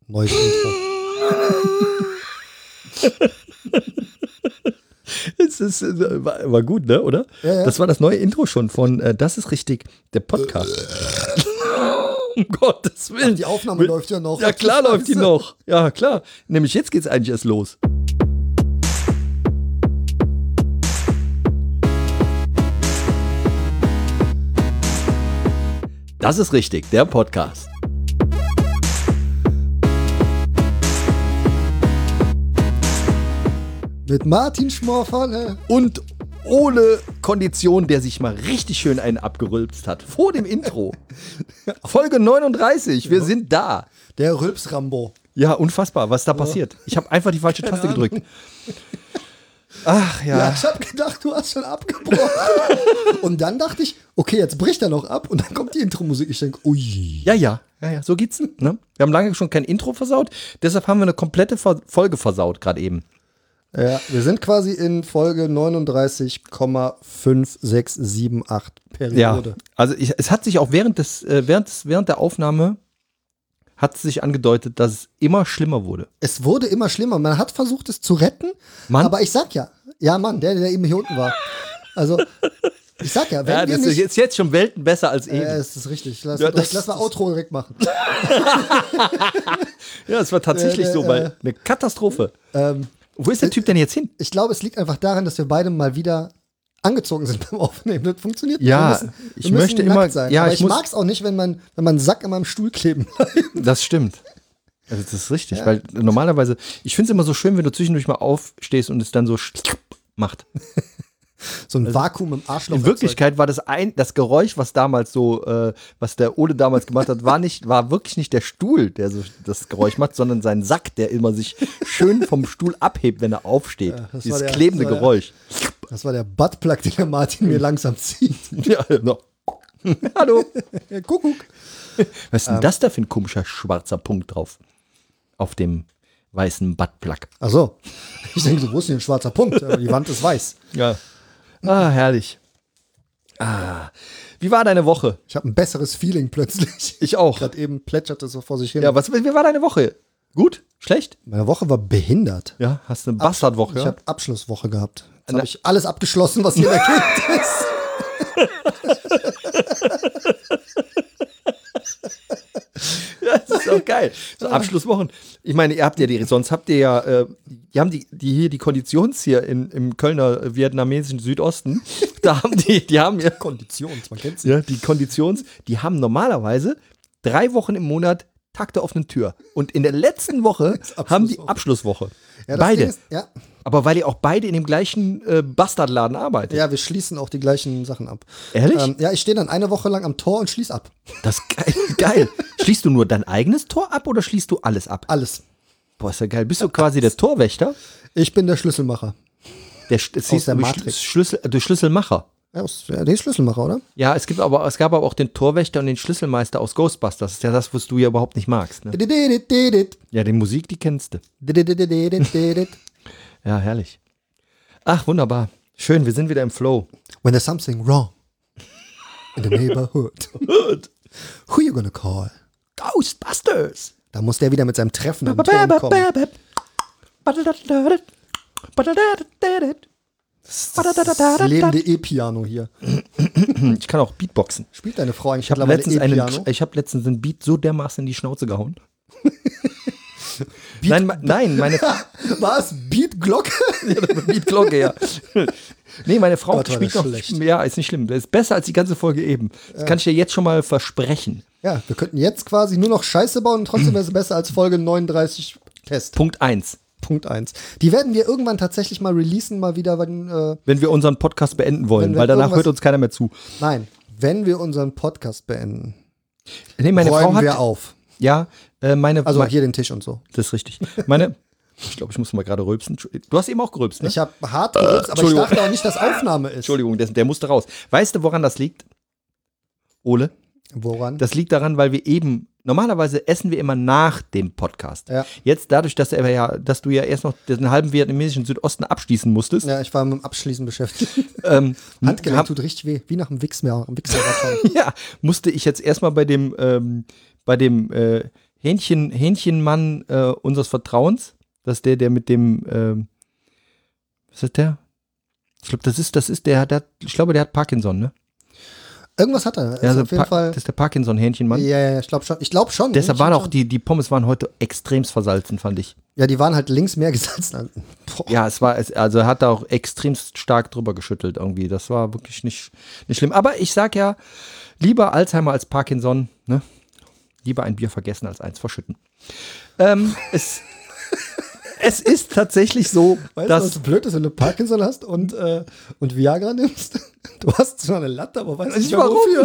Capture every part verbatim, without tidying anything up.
Neues Intro. Es ist, war, war gut, ne, oder? Ja, ja. Das war das neue Intro schon von äh, Das ist richtig, der Podcast. Um Gottes Willen. Ach, die Aufnahme Mit, läuft ja noch. Ja, klar läuft die noch. Ja, klar. Nämlich jetzt geht's eigentlich erst los. Das ist richtig, der Podcast. Mit Martin Schmorfalle. Und ohne Kondition, der sich mal richtig schön einen abgerülpst hat. Vor dem Intro. Folge neununddreißig, wir ja. sind da. Der Rülps-Rambo. Ja, unfassbar, was da oh. passiert. Ich habe einfach die falsche Taste gedrückt. Ach ja. Ja, ich habe gedacht, du hast schon abgebrochen. Und dann dachte ich, okay, jetzt bricht er noch ab und dann kommt die Intro-Musik. Ich denke, ui. Ja, ja, ja, ja, so geht's. Ne? Wir haben lange schon kein Intro versaut, deshalb haben wir eine komplette Ver- Folge versaut, gerade eben. Ja, wir sind quasi in Folge neununddreißig Komma fünf sechs sieben acht Periode. Ja, also ich, es hat sich auch während des, äh, während des, während der Aufnahme hat es sich angedeutet, dass es immer schlimmer wurde. Es wurde immer schlimmer. Man hat versucht, es zu retten, Mann? Aber ich sag ja, ja Mann, der, der eben hier unten war. Also, ich sag ja, wenn ja, wir das nicht... ist jetzt, jetzt schon Welten besser als eben. Ja, das ist richtig. Lass, ja, das, lass mal Outro direkt machen. Ja, es war tatsächlich äh, äh, so, weil eine Katastrophe. Ähm, Wo ist der Typ denn jetzt hin? Ich glaube, es liegt einfach daran, dass wir beide mal wieder angezogen sind beim Aufnehmen. Das funktioniert ja, nicht. Wir müssen, wir ich müssen möchte immer sein. Ja, Aber ich, ich mag es auch nicht, wenn man, wenn man einen Sack an meinem Stuhl kleben bleibt. Das stimmt. Also das ist richtig, ja. weil normalerweise, ich finde es immer so schön, wenn du zwischendurch mal aufstehst und es dann so macht. So ein Vakuum im Arschloch. In Wirklichkeit war das ein, das Geräusch, was damals so, äh, was der Ole damals gemacht hat, war nicht, war wirklich nicht der Stuhl, der so das Geräusch macht, sondern sein Sack, der immer sich schön vom Stuhl abhebt, wenn er aufsteht. Ja, Dieses der, klebende das Geräusch. Der, das war der Buttplug, den der Martin mir langsam zieht. Ja, genau. Hallo. Ja, Kuckuck. Was ist denn ähm, das da für ein komischer schwarzer Punkt drauf? Auf dem weißen Buttplug. Ach so. Ich denke, so, wo ist denn ein schwarzer Punkt? Aber die Wand ist weiß. Ja. Ah, herrlich. Ah. Wie war deine Woche? Ich habe ein besseres Feeling plötzlich. Ich auch. Gerade eben plätscherte so vor sich hin. Ja, was, wie war deine Woche? Gut? Schlecht? Meine Woche war behindert. Ja, hast du eine Bastardwoche? Ich ja? habe Abschlusswoche gehabt. Jetzt habe ich alles abgeschlossen, was jeder kennt. Ja, das ist auch geil. So Abschlusswochen. Ich meine, ihr habt ja die, sonst habt ihr ja, äh, die haben die, die hier die Konditions hier in, im Kölner vietnamesischen Südosten. Da haben die, die haben ja Konditions, man kennt sie. Ja, die Konditions, die haben normalerweise drei Wochen im Monat Tag der offenen Tür. Und in der letzten Woche haben die Abschlusswoche. Ja, beide. Ist, ja. Aber weil ihr auch beide in dem gleichen äh, Bastardladen arbeitet. Ja, wir schließen auch die gleichen Sachen ab. Ehrlich? Ähm, ja, ich stehe dann eine Woche lang am Tor und schließe ab. Das ist geil. geil. Schließt du nur dein eigenes Tor ab oder schließt du alles ab? Alles. Boah, ist ja geil. Bist du quasi der Torwächter? Ich bin der Schlüsselmacher. Der, Sch- Aus der Matrix. Schlüssel, der Schlüsselmacher. Ja, aus, ja, der Schlüsselmacher, oder? Ja, es gibt aber, es gab aber auch den Torwächter und den Schlüsselmeister aus Ghostbusters. Das ist ja das, was du ja überhaupt nicht magst. Ne? Ja, die Musik, die kennst du. Ja, herrlich. Ach, wunderbar. Schön, wir sind wieder im Flow. When there's something wrong in the neighborhood, who you gonna call? Ghostbusters. Da muss der wieder mit seinem Treffen am Turm kommen. Das, das, das lebende E-Piano hier. Ich kann auch Beatboxen. Spielt deine Frau eigentlich ich habe letztens, einen, ich hab letztens einen Beat so dermaßen in die Schnauze gehauen. Beat, nein, nein, meine Was? Beatglocke? Ja, Beatglocke, ja. Nee, meine Frau Gott, spielt noch. Schlecht. Ja, ist nicht schlimm. Das ist besser als die ganze Folge eben. Das ja. kann ich dir jetzt schon mal versprechen. Ja, wir könnten jetzt quasi nur noch Scheiße bauen und trotzdem wäre es besser als Folge neununddreißig Test. Punkt eins. Punkt eins. Die werden wir irgendwann tatsächlich mal releasen, mal wieder, wenn, äh, wenn wir unseren Podcast beenden wollen, weil danach hört uns keiner mehr zu. Nein, wenn wir unseren Podcast beenden, nee, meine räumen Frau hat, wir auf. Ja, äh, meine Also mein, hier den Tisch und so. Das ist richtig. Meine, ich glaube, ich muss mal gerade rülpsen. Du hast eben auch gerülpst, ne? Ich habe hart gerülpst, äh, aber ich dachte auch nicht, dass Aufnahme ist. Entschuldigung, der, der musste raus. Weißt du, woran das liegt, Ole? Woran? Das liegt daran, weil wir eben, normalerweise essen wir immer nach dem Podcast. Ja. Jetzt dadurch, dass, er ja, dass du ja erst noch den halben vietnamesischen Südosten abschließen musstest. Ja, ich war mit dem Abschließen beschäftigt. Ähm, Handgelenk hab, tut richtig weh, wie nach einem Wichsmarathon. Ja, musste ich jetzt erstmal bei dem, ähm, bei dem äh, Hähnchen, Hähnchenmann äh, unseres Vertrauens. Das ist der, der mit dem, äh, was ist der? Ich glaube, das ist, das ist der, der, ich glaube, der hat Parkinson, ne? Irgendwas hat er. Ja, also auf jeden pa- Fall. Das ist der Parkinson-Hähnchenmann. Ja, ja, ich glaube schon. Ich glaube schon. Deshalb waren auch schon. die, die Pommes waren heute extremst versalzen, fand ich. Ja, die waren halt links mehr gesalzen. Boah. Ja, es war, es, also er hat da auch extremst stark drüber geschüttelt irgendwie. Das war wirklich nicht, nicht schlimm. Aber ich sag ja, lieber Alzheimer als Parkinson, ne? Lieber ein Bier vergessen als eins verschütten. Ähm, es, es ist tatsächlich so, Weißt dass. du, was blöd ist, wenn du Parkinson hast und, äh, und Viagra nimmst? Du hast zwar eine Latte, aber weißt nicht warum. wofür.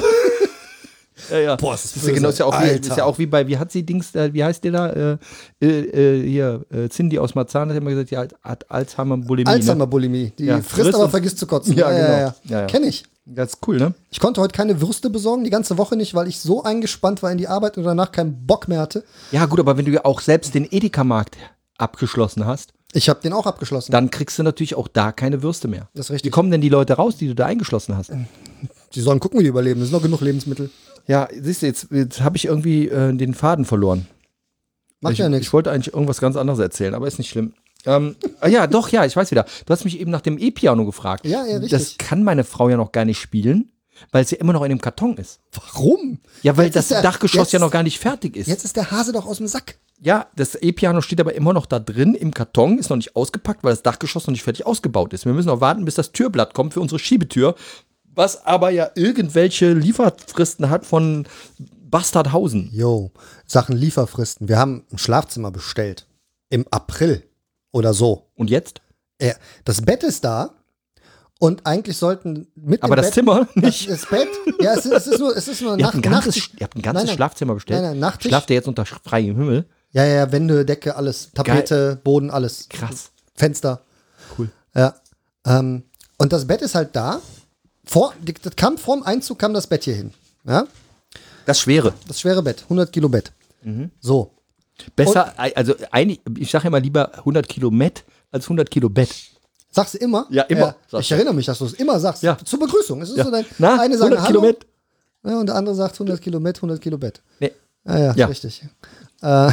Ja, ja. Boah, das ist, Das ist, ja genau, ist, ja auch wie, ist ja auch wie bei, wie hat sie Dings, äh, wie heißt der da? Äh, äh, äh, hier, äh, Cindy aus Marzahn hat immer gesagt, die hat, hat Alzheimer-Bulimie. Alzheimer-Bulimie. Die Ja, frisst, frisst aber und- vergisst zu kotzen. Ja, genau. ja, ja. Ja, ja. Kenn ich. Das ist cool, ne? Ich konnte heute keine Würste besorgen, die ganze Woche nicht, weil ich so eingespannt war in die Arbeit und danach keinen Bock mehr hatte. Ja, gut, aber wenn du ja auch selbst den Edeka-Markt abgeschlossen hast, Ich habe den auch abgeschlossen. dann kriegst du natürlich auch da keine Würste mehr. Das ist Wie richtig. kommen denn die Leute raus, die du da eingeschlossen hast? Die sollen gucken, wie die überleben. Es sind noch genug Lebensmittel. Ja, siehst du, jetzt, jetzt habe ich irgendwie äh, den Faden verloren. Macht ich, ja nichts. Ich wollte eigentlich irgendwas ganz anderes erzählen, aber ist nicht schlimm. Ähm, ah ja, doch, ja, ich weiß wieder. Du hast mich eben nach dem E-Piano gefragt. Ja, ja, richtig. Das kann meine Frau ja noch gar nicht spielen, weil es ja immer noch in dem Karton ist. Warum? Ja, weil Jetzt das ist der- Dachgeschoss jetzt- ja noch gar nicht fertig ist. Jetzt ist der Hase doch aus dem Sack. Ja, das E-Piano steht aber immer noch da drin im Karton, ist noch nicht ausgepackt, weil das Dachgeschoss noch nicht fertig ausgebaut ist. Wir müssen noch warten, bis das Türblatt kommt für unsere Schiebetür, was aber ja irgendwelche Lieferfristen hat von Bastardhausen. Jo, Sachen Lieferfristen. Wir haben ein Schlafzimmer bestellt. Im April oder so. Und jetzt? Ja, das Bett ist da und eigentlich sollten mit Aber dem das Bett, Zimmer das, nicht. das Bett, ja, es ist, es ist nur, es ist nur Ihr Nacht, habt ein ganzes, Nachttisch. ihr habt ein ganzes Nein, nein. Schlafzimmer bestellt. Nein, nein, Nachttisch. Schlaft ihr jetzt unter freiem Himmel? Ja, ja, Wände, Decke, alles. Tapete, Boden, alles. Krass. Fenster. Cool. Ja. Ähm, und das Bett ist halt da. Vor, das kam vorm Einzug kam das Bett hier hin. Ja? Das Schwere. Das schwere Bett, hundert Kilo Bett. So. Besser, also eigentlich, ich sage immer lieber hundert Kilo Met als hundert Kilo Bett. Sagst du immer? Ja, immer, sagst ich du. erinnere mich, dass du es immer sagst. Ja. Zur Begrüßung. Es ist Ja. so dein, Na, eine sagt hundert Kilo Hallo, Met? ja, und der andere sagt hundert Kilo Met, hundert Kilo Bett. Nee. Ah, ja, Ja. richtig. Äh,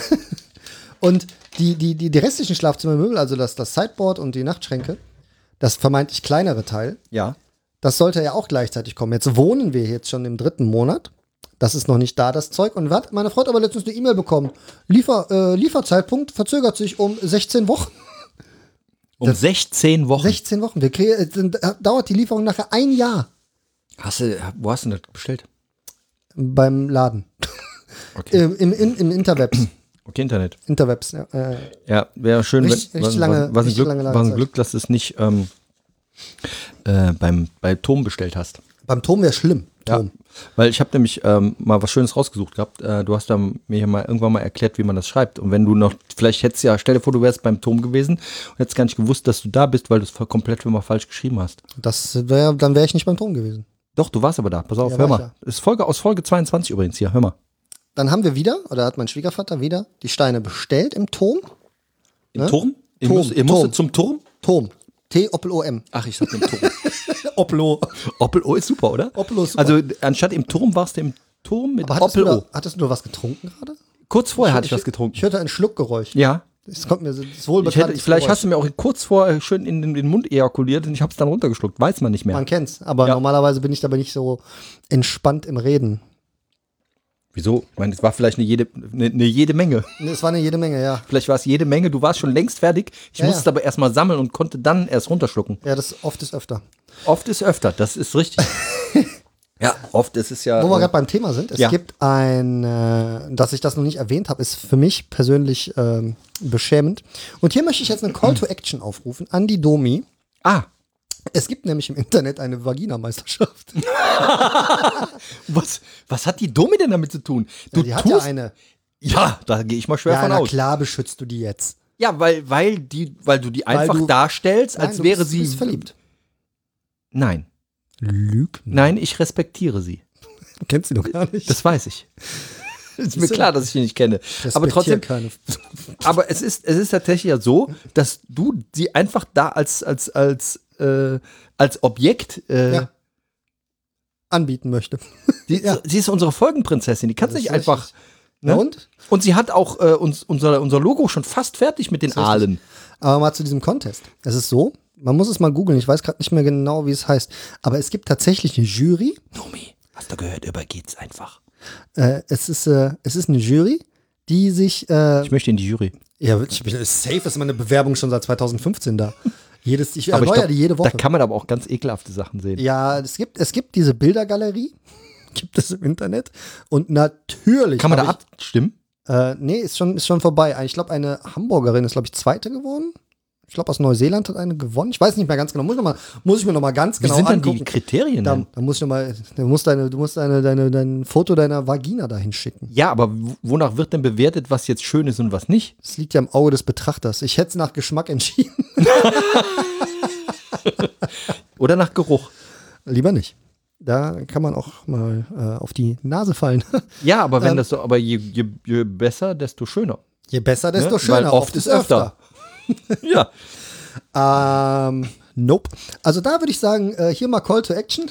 und die, die, die, die restlichen Schlafzimmermöbel, also das, das Sideboard und die Nachtschränke, das vermeintlich kleinere Teil, Ja. das sollte ja auch gleichzeitig kommen. Jetzt wohnen wir jetzt schon im dritten Monat. Das ist noch nicht da, das Zeug. Und wat, meine Frau hat aber letztens eine E-Mail bekommen. Liefer, äh, Lieferzeitpunkt verzögert sich um sechzehn Wochen. Um sechzehn Wochen. sechzehn Wochen. Wir kriegen, äh, dann dauert die Lieferung nachher ein Jahr Hast du, wo hast du denn das bestellt? beim Laden. Okay. Im, im, im, Im Interwebs. Okay, Internet. Interwebs, ja. Äh, Ja, wäre schön, Richtig- wenn, richtig was, lange- was, was, ein richtig Glück, lange was ein Ladezeit. Glück, dass du es nicht ähm, äh, beim, bei Tom bestellt hast. beim Tom wäre schlimm. Ja, Tom. weil ich habe nämlich ähm, mal was Schönes rausgesucht gehabt. Äh, du hast da mir hier mal irgendwann mal erklärt, wie man das schreibt. Und wenn du noch, vielleicht hättest du ja, stell dir vor, du wärst beim Tom gewesen und hättest gar nicht gewusst, dass du da bist, weil du es voll- komplett immer falsch geschrieben hast. Das wär, dann wäre ich nicht beim Tom gewesen. Doch, du warst aber da. Pass auf, Ja, hör war mal. Ist Folge aus Folge zweiundzwanzig übrigens hier, hör mal. Dann haben wir wieder, oder hat mein Schwiegervater wieder, die Steine bestellt im Tom. Im Ne? Turm? Ihr, Turm, müsst, ihr musstet Turm. zum Turm? Tom. T-O-P-L-O-M. Ach, ich sag im Turm. Oplo. Opel O ist super, oder? Opel ist super. Also anstatt im Turm warst du im Turm mit Aber hattest du, Opel O. da, hattest du nur was getrunken gerade? Kurz vorher hatte ich was getrunken. Ich hörte ein Schluckgeräusch. Ja. Das kommt mir so- das Ich wohlbekannte hätte, vielleicht Geräusch. hast du mir auch kurz vorher schön in den, den Mund ejakuliert und ich habe es dann runtergeschluckt. Weiß man nicht mehr. Man kennt's, aber Ja. normalerweise bin ich dabei nicht so entspannt im Reden. Wieso? Ich meine, es war vielleicht eine jede, eine, eine jede Menge. Nee, es war eine jede Menge, ja. Vielleicht war es jede Menge. Du warst schon längst fertig. Ich Ja, musste ja. es aber erstmal sammeln und konnte dann erst runterschlucken. Ja, das oft ist öfter. Oft ist öfter, das ist richtig. Ja, oft ist es ja. Wo wir äh, gerade beim Thema sind, es ja. gibt ein, äh, dass ich das noch nicht erwähnt habe, ist für mich persönlich ähm, beschämend. Und hier möchte ich jetzt eine Call to Action aufrufen an die Domi. ah, Es gibt nämlich im Internet eine Vagina-Meisterschaft. was, was hat die Domi denn damit zu tun? Du Ja, die hat ja tust, eine. Ja, da gehe ich mal schwer Ja, von na aus. klar beschützt du die jetzt. Ja, weil, weil, die, weil du die Weil einfach du- darstellst, als Nein, du wäre bist, sie. Du bist verliebt. Nein. Lüg. Nein, ich respektiere sie. Du kennst sie doch gar nicht. Das weiß ich. Ist mir klar, dass ich sie nicht kenne. Aber Respektier trotzdem, keine. aber es ist, es ist tatsächlich ja so, dass du sie einfach da als, als, als, äh, als Objekt, äh, Ja. anbieten möchte. die, Ja. sie ist unsere Folgenprinzessin. Die kannst Das nicht ist einfach, richtig. Ne? Und? Und sie hat auch äh, uns, unser, unser Logo schon fast fertig mit den Aalen. Aber mal zu diesem Contest. Es ist so, man muss es mal googeln, ich weiß gerade nicht mehr genau, wie es heißt. Aber es gibt tatsächlich eine Jury. Nomi, hast du gehört, übergeht's einfach. Äh, es, ist, äh, es ist eine Jury, die sich. Äh, ich möchte in die Jury. Ja, ich bin, safe ist meine Bewerbung schon seit zweitausendfünfzehn da. Jedes, ich aber erneuere ich glaub, die jede Woche. Da kann man aber auch ganz ekelhafte Sachen sehen. Ja, es gibt, es gibt diese Bildergalerie, gibt es im Internet. Und natürlich. Kann man da ich, abstimmen? Äh, nee, ist schon, ist schon vorbei. Ich glaube, eine Hamburgerin ist, glaube ich, Zweite geworden. Ich glaube, aus Neuseeland hat eine gewonnen. Ich weiß nicht mehr ganz genau. Muss ich, noch mal, muss ich mir noch mal ganz genau angucken. Wie sind angucken. denn die Kriterien? Da, da muss ich noch mal, du musst, deine, du musst deine, deine, dein Foto deiner Vagina dahin schicken. Ja, aber wonach wird denn bewertet, was jetzt schön ist und was nicht? Das liegt ja im Auge des Betrachters. Ich hätte es nach Geschmack entschieden. Oder nach Geruch? Lieber nicht. Da kann man auch mal äh, auf die Nase fallen. Ja, aber wenn ähm, das so, aber je, je, je besser, desto schöner. Je besser, desto Ne? schöner. Weil oft ist öfter. Ja. Ähm, nope. Also da würde ich sagen, äh, hier mal Call to Action.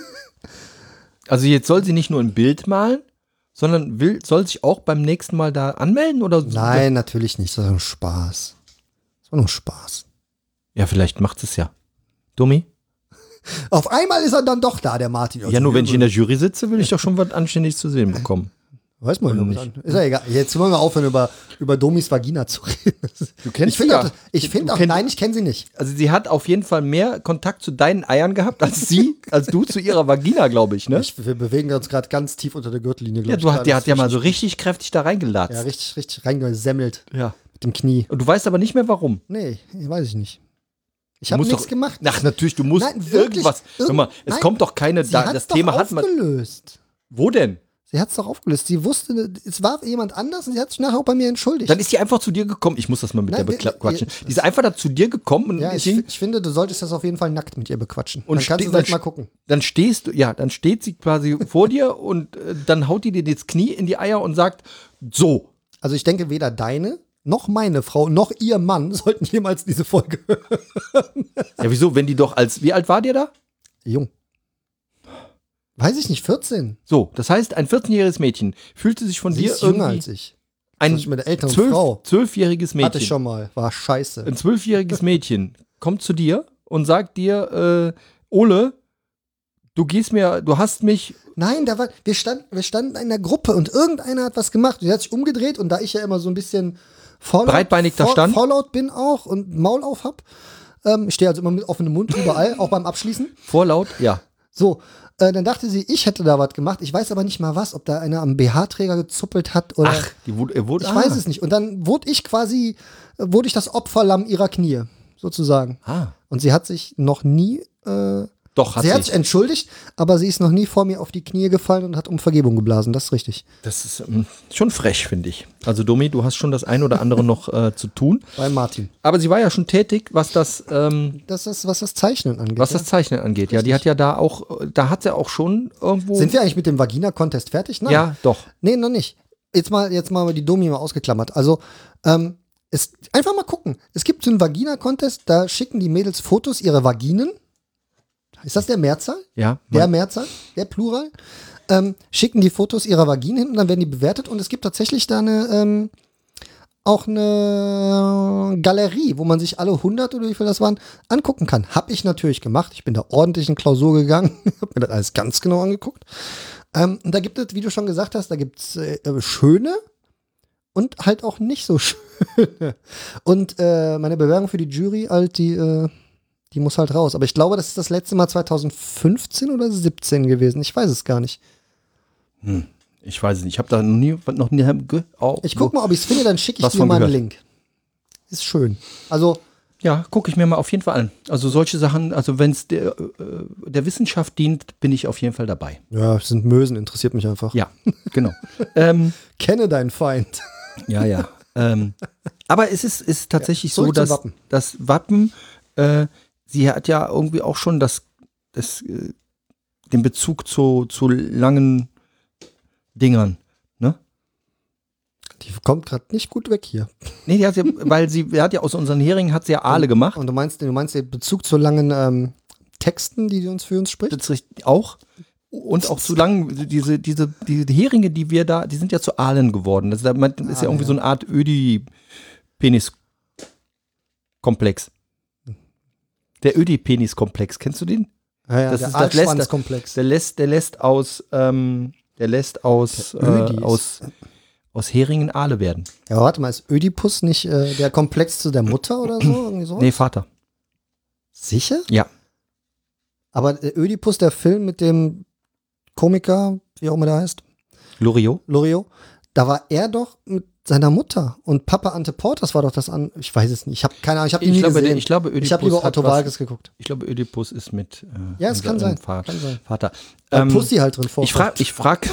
Also jetzt soll sie nicht nur ein Bild malen, sondern will, soll sich auch beim nächsten Mal da anmelden? Oder? Nein, natürlich nicht. Das war nur Spaß. Das war nur Spaß. Ja, vielleicht macht es ja. Dummi? Auf einmal ist er dann doch da, der Martin. Ja, nur wenn ich in der Jury sitze, will ich doch schon was Anständiges zu sehen bekommen. Weiß man ja nicht. Ist ja egal. Jetzt wollen wir aufhören, über, über Domis Vagina zu reden. Du kennst ich finde sie ja. auch, ich find auch nein, ich kenne sie nicht. Also sie hat auf jeden Fall mehr Kontakt zu deinen Eiern gehabt, als sie, als du zu ihrer Vagina, glaube ich, ne? Ich, wir bewegen uns gerade ganz tief unter der Gürtellinie, Ja, glaube du ich. hat, die hat ja mal so richtig kräftig da reingelatzt. Ja, richtig, richtig reingesemmelt. Ja. Mit dem Knie. Und du weißt aber nicht mehr, warum. Nee, weiß ich nicht. Ich Du habe musst nichts doch- gemacht. Ach, natürlich, du musst Nein, wirklich, irgendwas. irgend- Hör mal, es nein, kommt doch keine. Sie Da, hat's das doch Thema hat man. aufgelöst. Wo denn? Sie hat es doch aufgelöst. Sie wusste, es war jemand anders und sie hat sich nachher auch bei mir entschuldigt. Dann ist die einfach zu dir gekommen. Ich muss das mal mit Nein, der wir- bequatschen. wir- Die ist einfach da zu dir gekommen und, ja, ich, ging, ich finde, du solltest das auf jeden Fall nackt mit ihr bequatschen. Und dann kannst ste- du gleich dann mal st- gucken. dann stehst du, ja, dann steht sie quasi vor dir und äh, dann haut die dir das Knie in die Eier und sagt, so. Also ich denke, weder deine noch meine Frau noch ihr Mann sollten jemals diese Folge hören. Ja, wieso, wenn die doch als, wie alt war dir da? Jung. Weiß ich nicht, vierzehn. So, das heißt, ein vierzehnjähriges Mädchen fühlte sich von Sie dir ist jünger irgendwie als ich. ein Ich mit der älteren zwölf, Frau. zwölfjähriges Mädchen. Hatte ich schon mal. War scheiße. Ein zwölfjähriges Mädchen kommt zu dir und sagt dir, äh, Ole, du gehst mir, du hast mich. Nein, da war, wir, stand, wir standen in einer Gruppe und irgendeiner hat was gemacht. Sie hat sich umgedreht und da ich ja immer so ein bisschen vorlaut, Breitbeinig da vor, stand? vorlaut bin auch und Maul auf hab. Ähm, ich stehe also immer mit offenem Mund überall, auch beim Abschließen. Vorlaut, ja. So, äh, dann dachte sie, ich hätte da was gemacht. Ich weiß aber nicht mal was, ob da einer am B H-Träger gezuppelt hat oder. Ach, die wurde, er wurde ich ah. weiß es nicht. Und dann wurde ich quasi, äh, wurde ich das Opferlamm ihrer Knie, sozusagen. Ah. Und sie hat sich noch nie, äh, Doch, hat sie sie. hat sich entschuldigt, aber sie ist noch nie vor mir auf die Knie gefallen und hat um Vergebung geblasen. Das ist richtig. Das ist ähm, schon frech, finde ich. Also, Domi, du hast schon das ein oder andere noch äh, zu tun. Bei Martin. Aber sie war ja schon tätig, was das, ähm, Das ist, was das Zeichnen angeht. was ja. das Zeichnen angeht. Ja, die hat ja da auch, da hat sie auch schon irgendwo. Sind wir eigentlich mit dem Vagina-Contest fertig? Nein. Ja, doch. Nee, noch nicht. Jetzt mal, jetzt mal die Domi mal ausgeklammert. Also, ähm, es, einfach mal gucken. Es gibt so einen Vagina-Contest, da schicken die Mädels Fotos ihrer Vaginen. Ist das der Mehrzahl? Ja. Der Mehrzahl? Der Plural? Ähm, schicken die Fotos ihrer Vaginen hin und dann werden die bewertet und es gibt tatsächlich da eine, ähm, auch eine Galerie, wo man sich alle hundert oder wie viel das waren, angucken kann. Hab ich natürlich gemacht. Ich bin da ordentlich in Klausur gegangen. Hab mir das alles ganz genau angeguckt. Ähm, und da gibt es, wie du schon gesagt hast, da gibt es äh, schöne und halt auch nicht so schöne. Und äh, meine Bewerbung für die Jury, halt, die, äh, die muss halt raus. Aber ich glaube, das ist das letzte Mal zweitausendfünfzehn oder siebzehn gewesen. Ich weiß es gar nicht. Hm. Ich weiß es nicht. Ich habe da noch nie, noch nie ge oh, Ich guck mal, ob ich es finde, dann schicke ich Was dir von mal einen gehört. Link. Ist schön. Also, Ja, gucke ich mir mal auf jeden Fall an. Also solche Sachen, also wenn es der, äh, der Wissenschaft dient, bin ich auf jeden Fall dabei. ja, es sind Mösen, interessiert mich einfach. Ja, genau. ähm, Kenne deinen Feind. ja, ja. Ähm, aber es ist, ist tatsächlich Ja, so, zurück zum dass Wappen. das Wappen, äh, sie hat ja irgendwie auch schon das, das, äh, den Bezug zu, zu langen Dingern. Ne? Die kommt gerade nicht gut weg hier. Nee, die hat ja, weil sie hat ja aus unseren Heringen hat sie ja Aale gemacht. Und du meinst, du meinst den Bezug zu langen ähm, Texten, die du uns für uns spricht? Das ist richtig, auch. und auch zu lang, diese, diese, diese Heringe, die wir da, die sind ja zu Aalen geworden. Das ist, das ist ja irgendwie ja. so eine Art Ödi-Penis-Komplex. Der Ödi-Penis-Komplex, kennst du den? Ja, ja, das der ist das lässt, Komplex. Der lässt, der lässt aus, ähm, der lässt aus, äh, aus, aus Heringen Aale werden. Ja, warte mal, ist Ödipus nicht äh, der Komplex zu der Mutter oder so? Irgendwie sowas? Nee, Vater. Sicher? Ja. Aber der Ödipus, der Film mit dem Komiker, wie auch immer der heißt. Loriot. Loriot. Da war er doch mit seiner Mutter. Und Papa Ante Portas war doch das an. Ich weiß es nicht. Ich habe keine Ahnung. Ich habe ihn nie glaube, gesehen. Ich glaube, Ödipus ich habe lieber Otto Walkes geguckt. Ich glaube, Ödipus ist mit. Äh, ja, es kann sein. Vater. Kann sein. Vater. Ähm, Pussy halt drin vor. Ich frage, ich frage,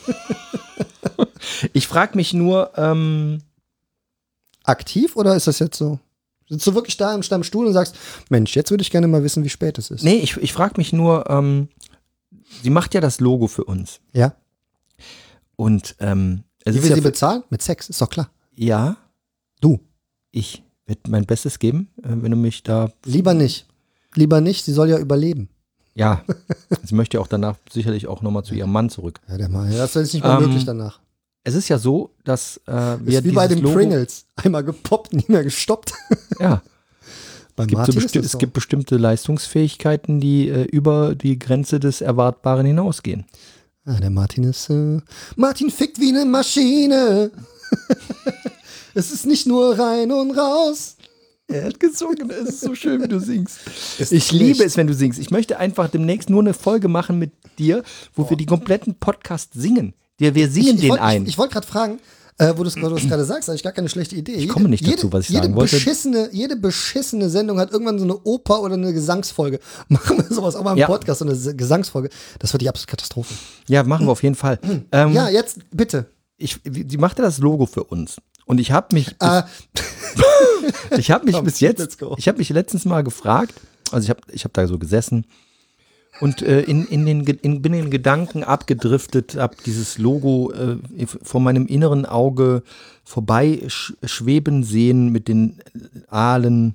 ich frage mich nur. Ähm, Aktiv oder ist das jetzt so? Sitzt du wirklich da im Stammstuhl und sagst, Mensch, jetzt würde ich gerne mal wissen, wie spät es ist? Nee, ich, ich frage mich nur. Ähm, sie macht ja das Logo für uns. Ja. Und ähm, es wie will ja sie bezahlen? Mit Sex, ist doch klar. Ja. Du. Ich werde mein Bestes geben, wenn du mich da. Lieber nicht. Lieber nicht, sie soll ja überleben. Ja. Sie möchte ja auch danach sicherlich auch nochmal zu ihrem Mann zurück. Ja, der Mann. Das ist nicht mehr ähm, möglich danach. Es ist ja so, dass äh, wir. Ist wie bei den Logo Pringles. Einmal gepoppt, nie mehr gestoppt. Ja. Es gibt, so besti- es gibt bestimmte Leistungsfähigkeiten, die äh, über die Grenze des Erwartbaren hinausgehen. Ah, der Martin ist. Äh, Martin fickt wie eine Maschine. Es ist nicht nur rein und raus. Er hat gesungen, es ist so schön, wie du singst. Ist ich liebe nicht. es, wenn du singst. Ich möchte einfach demnächst nur eine Folge machen mit dir, wo oh. wir die kompletten Podcast singen. Wir, wir singen ich, ich den wollt, ein. Ich, ich wollte gerade fragen, äh, wo du es gerade sagst, eigentlich gar keine schlechte Idee. Ich komme nicht dazu, jede, was ich jede sagen wollte. Beschissene, jede beschissene Sendung hat irgendwann so eine Oper oder eine Gesangsfolge. Machen wir sowas auch mal im ja. Podcast, so eine Gesangsfolge. Das wird die absolute Katastrophe. Ja, machen wir auf jeden Fall. ähm, ja, jetzt bitte. Ich, die machte das Logo für uns. Und ich habe mich, bis, ich habe mich Komm, bis jetzt, ich habe mich letztens mal gefragt, also ich habe ich hab da so gesessen und äh, in, in den, in, bin in den Gedanken abgedriftet, habe dieses Logo äh, vor meinem inneren Auge vorbei sch- schweben sehen mit den Aalen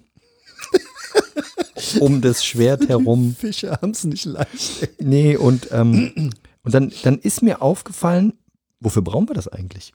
um das Schwert herum. Die Fische haben es nicht leicht. Ey. Nee, und, ähm, und dann, dann ist mir aufgefallen, wofür brauchen wir das eigentlich?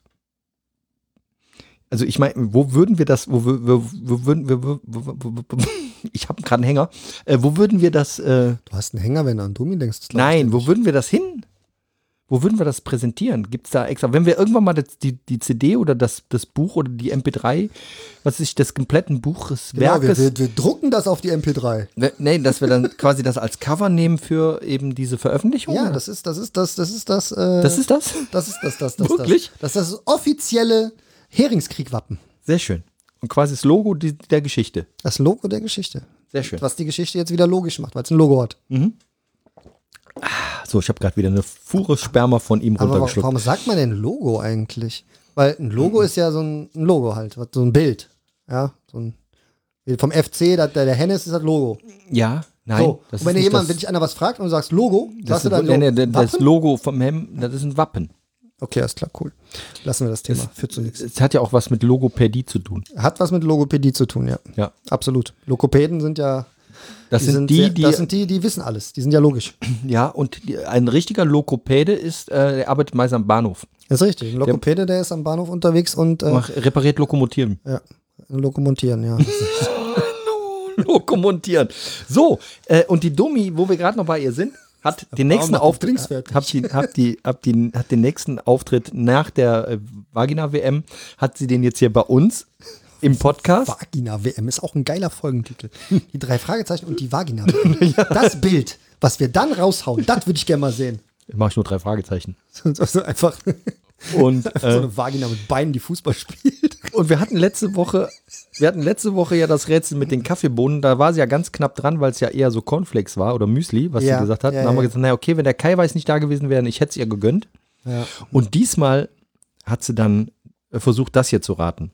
Also ich meine, wo würden wir das, wo, wo, wo, wo würden wir, wo, wo, wo, wo, ich habe gerade einen Hänger, äh, wo würden wir das äh, Du hast einen Hänger, wenn du an Domi denkst. Nein, wo würden wir das hin? Wo würden wir das präsentieren? Gibt es da extra, wenn wir irgendwann mal das, die, die C D oder das, das Buch oder die M P drei, was ist des kompletten Buches, genau, Werkes. Wir, wir, wir drucken das auf die M P drei. Nee, dass wir dann quasi das als Cover nehmen für eben diese Veröffentlichung? Ja, das ist das, ist das, das ist das. Äh, das ist das? Das ist das, das, das. Wirklich? Das, das ist das offizielle Heringskrieg-Wappen. Sehr schön. Und quasi das Logo die, der Geschichte. Das Logo der Geschichte. Sehr schön. Was die Geschichte jetzt wieder logisch macht, weil es ein Logo hat. Mhm. So, ich habe gerade wieder eine Fuhre Sperma von ihm Aber runtergeschluckt. Warum sagt man denn Logo eigentlich? Weil ein Logo mhm. ist ja so ein, ein Logo halt, so ein Bild. Ja, so ein vom F C, der, der Hennes ist das Logo. Ja, nein. So, das und wenn ist dir jemand, das, wenn dich einer was fragt und du sagst Logo, das sagst du dann Logo. Nee, nee, das Logo vom Hemd, das ist ein Wappen. Okay, alles klar, cool. Lassen wir das Thema. Es, Führt zu nichts. Es hat ja auch was mit Logopädie zu tun. Hat was mit Logopädie zu tun, ja. Ja. Absolut. Logopäden sind ja. Das die sind, die, sehr, die. Das sind die, die wissen alles. Die sind ja logisch. Ja, und die, ein richtiger Logopäde ist, äh, der arbeitet meist am Bahnhof. Das ist richtig. Ein Logopäde, der ist am Bahnhof unterwegs und. Äh, macht, repariert Lokomotiven. Ja. Lokomontieren, ja. Lokomontieren. So, äh, und die Dummi, wo wir gerade noch bei ihr sind, hat den nächsten Auftritt, hat, die, hat, die, hat, die, hat den nächsten Auftritt nach der äh, Vagina-W M, hat sie den jetzt hier bei uns im Podcast. Vagina-W M ist auch ein geiler Folgentitel. Die drei Fragezeichen und die Vagina-W M. Ja. Das Bild, was wir dann raushauen, das würde ich gerne mal sehen. Mach ich nur drei Fragezeichen. Also einfach und, äh, so eine Vagina mit Beinen, die Fußball spielt. Und wir hatten letzte Woche, wir hatten letzte Woche ja das Rätsel mit den Kaffeebohnen. Da war sie ja ganz knapp dran, weil es ja eher so Cornflakes war oder Müsli, was ja, sie gesagt hat. Ja, dann haben wir ja. gesagt, naja, okay, wenn der Kai Weiß nicht da gewesen wäre, ich hätte es ihr gegönnt. Ja. Und diesmal hat sie dann versucht, das hier zu raten.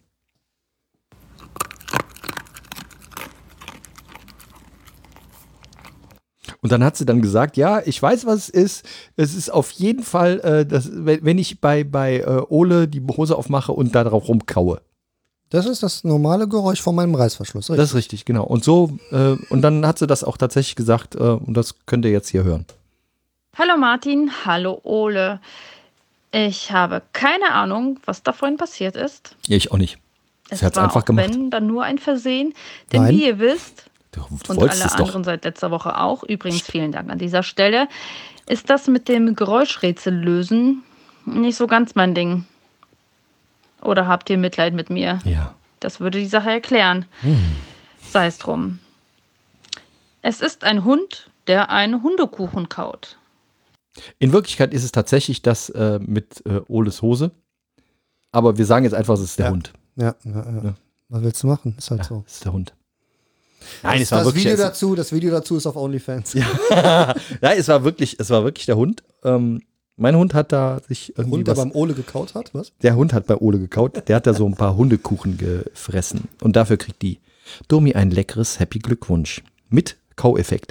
Und dann hat sie dann gesagt, ja, ich weiß, was es ist. Es ist auf jeden Fall, äh, das, wenn ich bei, bei äh, Ole die Hose aufmache und da drauf rumkaue. Das ist das normale Geräusch von meinem Reißverschluss. Richtig? Das ist richtig, genau. Und so, äh, und dann hat sie das auch tatsächlich gesagt, äh, und das könnt ihr jetzt hier hören. Hallo Martin, hallo Ole. Ich habe keine Ahnung, was da vorhin passiert ist. Ja, ich auch nicht. Es Sie hat's war einfach auch gemacht. wenn, dann nur ein Versehen. Denn Nein. wie ihr wisst, Du und wolltest alle es doch. anderen seit letzter Woche auch, übrigens vielen Dank an dieser Stelle, ist das mit dem Geräuschrätsel lösen nicht so ganz mein Ding. Oder habt ihr Mitleid mit mir? Ja. Das würde die Sache erklären. Hm. Sei es drum. Es ist ein Hund, der einen Hundekuchen kaut. In Wirklichkeit ist es tatsächlich das äh, mit äh, Oles Hose. Aber wir sagen jetzt einfach, es ist der Ja. Hund. Ja, ja, ja. Ja. Was willst du machen? Ist halt Ja, so. es ist der Hund. Nein, es Das, war wirklich. Video Es, dazu, das Video dazu ist auf OnlyFans. ja, es war wirklich, es war wirklich der Hund. Ähm, mein Hund hat da sich irgendwie Hund, der was, beim Ole gekaut hat, was? der Hund hat bei Ole gekaut. Der hat da so ein paar Hundekuchen gefressen. Und dafür kriegt die Domi ein leckeres Happy Glückwunsch. Mit Kaueffekt.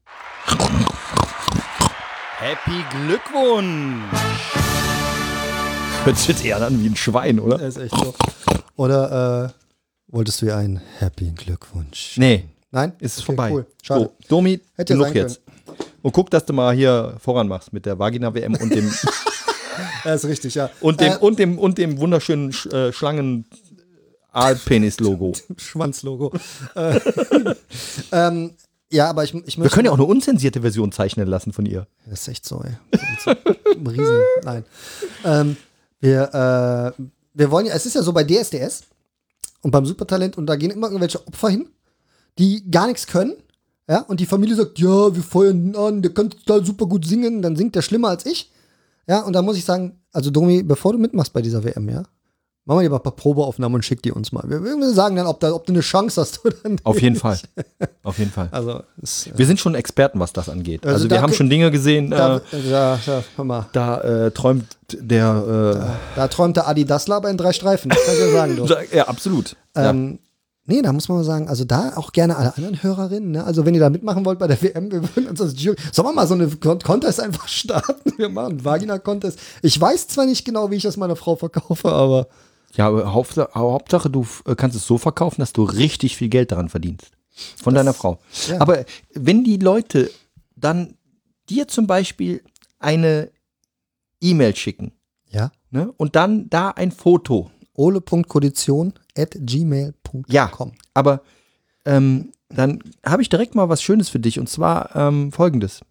Happy Glückwunsch! Hört sich jetzt eher an wie ein Schwein, oder? Das ist echt so. Oder äh, wolltest du ihr einen Happy Glückwunsch? Nee, Nein? ist es Okay, vorbei. Cool. Schade. So, Domi, Hätte ja genug sein jetzt. Und guck, dass du mal hier voran machst mit der Vagina-W M und dem, Das ist richtig, ja. und dem, Äh, und dem, und dem wunderschönen Sch äh, Schlangen-Aalpenis-Logo. Schwanzlogo. äh, ähm, ja, aber ich, ich möchte. Wir können ja auch eine unzensierte Version zeichnen lassen von ihr. Das ist echt so, ey. So, Riesen. Nein. Ähm, wir, äh, wir wollen ja, es ist ja so bei D S D S und beim Supertalent und da gehen immer irgendwelche Opfer hin, die gar nichts können. Ja, und die Familie sagt, ja, wir feuern ihn an, der kann total super gut singen, dann singt der schlimmer als ich. Ja, und da muss ich sagen, also Domi, bevor du mitmachst bei dieser W M, ja, machen wir lieber ein paar Probeaufnahmen und schick die uns mal. Wir, wir sagen dann, ob, da, ob du eine Chance hast oder nicht. Auf jeden Fall. Auf jeden Fall. Also, es, äh, Wir sind schon Experten, was das angeht. Also, Also wir da- haben schon Dinge gesehen, da, äh, da, da, hör mal, da äh, träumt der. da träumt der Adi Dassler aber in drei Streifen, das kann ich dir sagen, du. Äh, ja, absolut. Ja. Ähm, nee, da muss man mal sagen, also da auch gerne alle anderen Hörerinnen, ne? Also wenn ihr da mitmachen wollt bei der W M, wir würden uns als Jury, sollen wir mal so eine Con- Contest einfach starten? Wir machen einen Vagina-Contest. Ich weiß zwar nicht genau, wie ich das meiner Frau verkaufe, aber Ja, aber Hauptsache, Hauptsache, du äh, kannst es so verkaufen, dass du richtig viel Geld daran verdienst. Von Das- deiner Frau. ja. Aber wenn die Leute dann dir zum Beispiel eine E-Mail schicken, ja, ne, und dann da ein Foto, ole.kodition at gmail punkt com. aber ähm, dann habe ich direkt mal was Schönes für dich und zwar ähm, folgendes.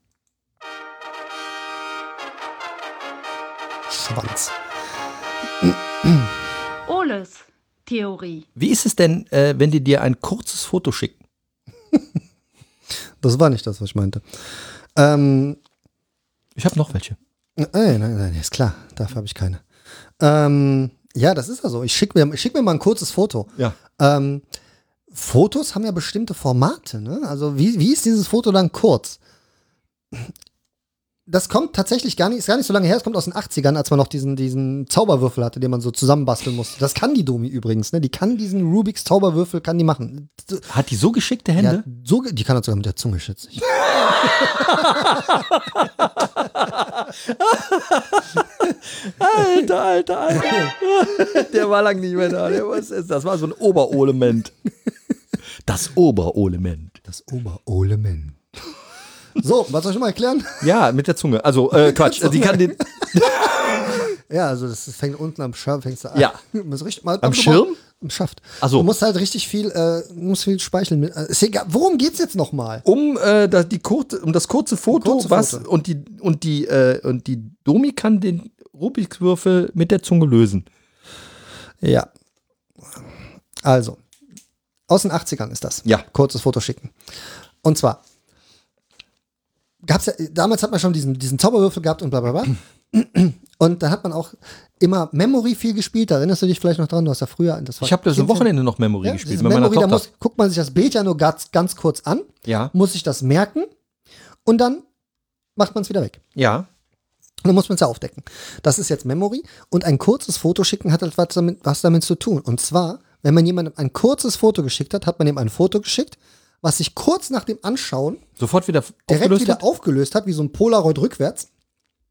Schwanz. Oles Theorie. Wie ist es denn, äh, wenn die dir ein kurzes Foto schicken? Das war nicht das, was ich meinte. Ähm, Ich habe noch welche. Nein, nein, nein, ist klar. Dafür habe ich keine. Ähm, ja, das ist ja so. Ich schicke mir, ich schick mir mal ein kurzes Foto. Ja. Ähm, Fotos haben ja bestimmte Formate, ne? Also wie, wie ist dieses Foto dann kurz? Das kommt tatsächlich gar nicht, ist gar nicht so lange her, es kommt aus den achtzigern, als man noch diesen, diesen Zauberwürfel hatte, den man so zusammenbasteln musste. Das kann die Domi übrigens, ne? Die kann diesen Rubiks Zauberwürfel, kann die machen. Hat die so geschickte Hände? Ja, so, ge- die kann das sogar mit der Zunge, schätze ich. Alter, Alter, Alter. Der war lang nicht mehr da. Der war, das war so ein Oberolement. Das Oberolement. Das Oberolement. So, was soll ich mal erklären? Ja, mit der Zunge. Also, äh, Quatsch. Die kann den. Ja, also das fängt unten am Schirm, fängst du an. Ja. Muss richtig, mal, Am du Schirm? brauchst- Am Schaft. Ach so. Du musst halt richtig viel, äh, musst viel speicheln. Mit, äh, ist egal. Worum geht's jetzt nochmal? Um, äh, das, die kurze, um das kurze Foto, Kurze was Foto. und die und die äh, und die Domi kann den Rubiks Würfel mit der Zunge lösen. Ja. Also, aus den achtzigern ist das. Ja. Kurzes Foto schicken. Und zwar, gab's ja, damals hat man schon diesen, diesen Zauberwürfel gehabt und bla bla bla. Und da hat man auch immer Memory viel gespielt. Da erinnerst du dich vielleicht noch dran? Du hast ja früher. Das war Ich habe das am Kindheit. Wochenende noch Memory Ja, gespielt dieses mit meiner Memory, da Tochter. muss, guckt man sich das Bild ja nur ganz, ganz kurz an, Ja, muss sich das merken und dann macht man es wieder weg. ja. Und dann muss man es ja aufdecken. Das ist jetzt Memory und ein kurzes Foto schicken hat etwas damit, was damit zu tun. Und zwar, wenn man jemandem ein kurzes Foto geschickt hat, hat man ihm ein Foto geschickt, was sich kurz nach dem Anschauen Sofort wieder direkt aufgelöst wieder wird? aufgelöst hat, wie so ein Polaroid rückwärts.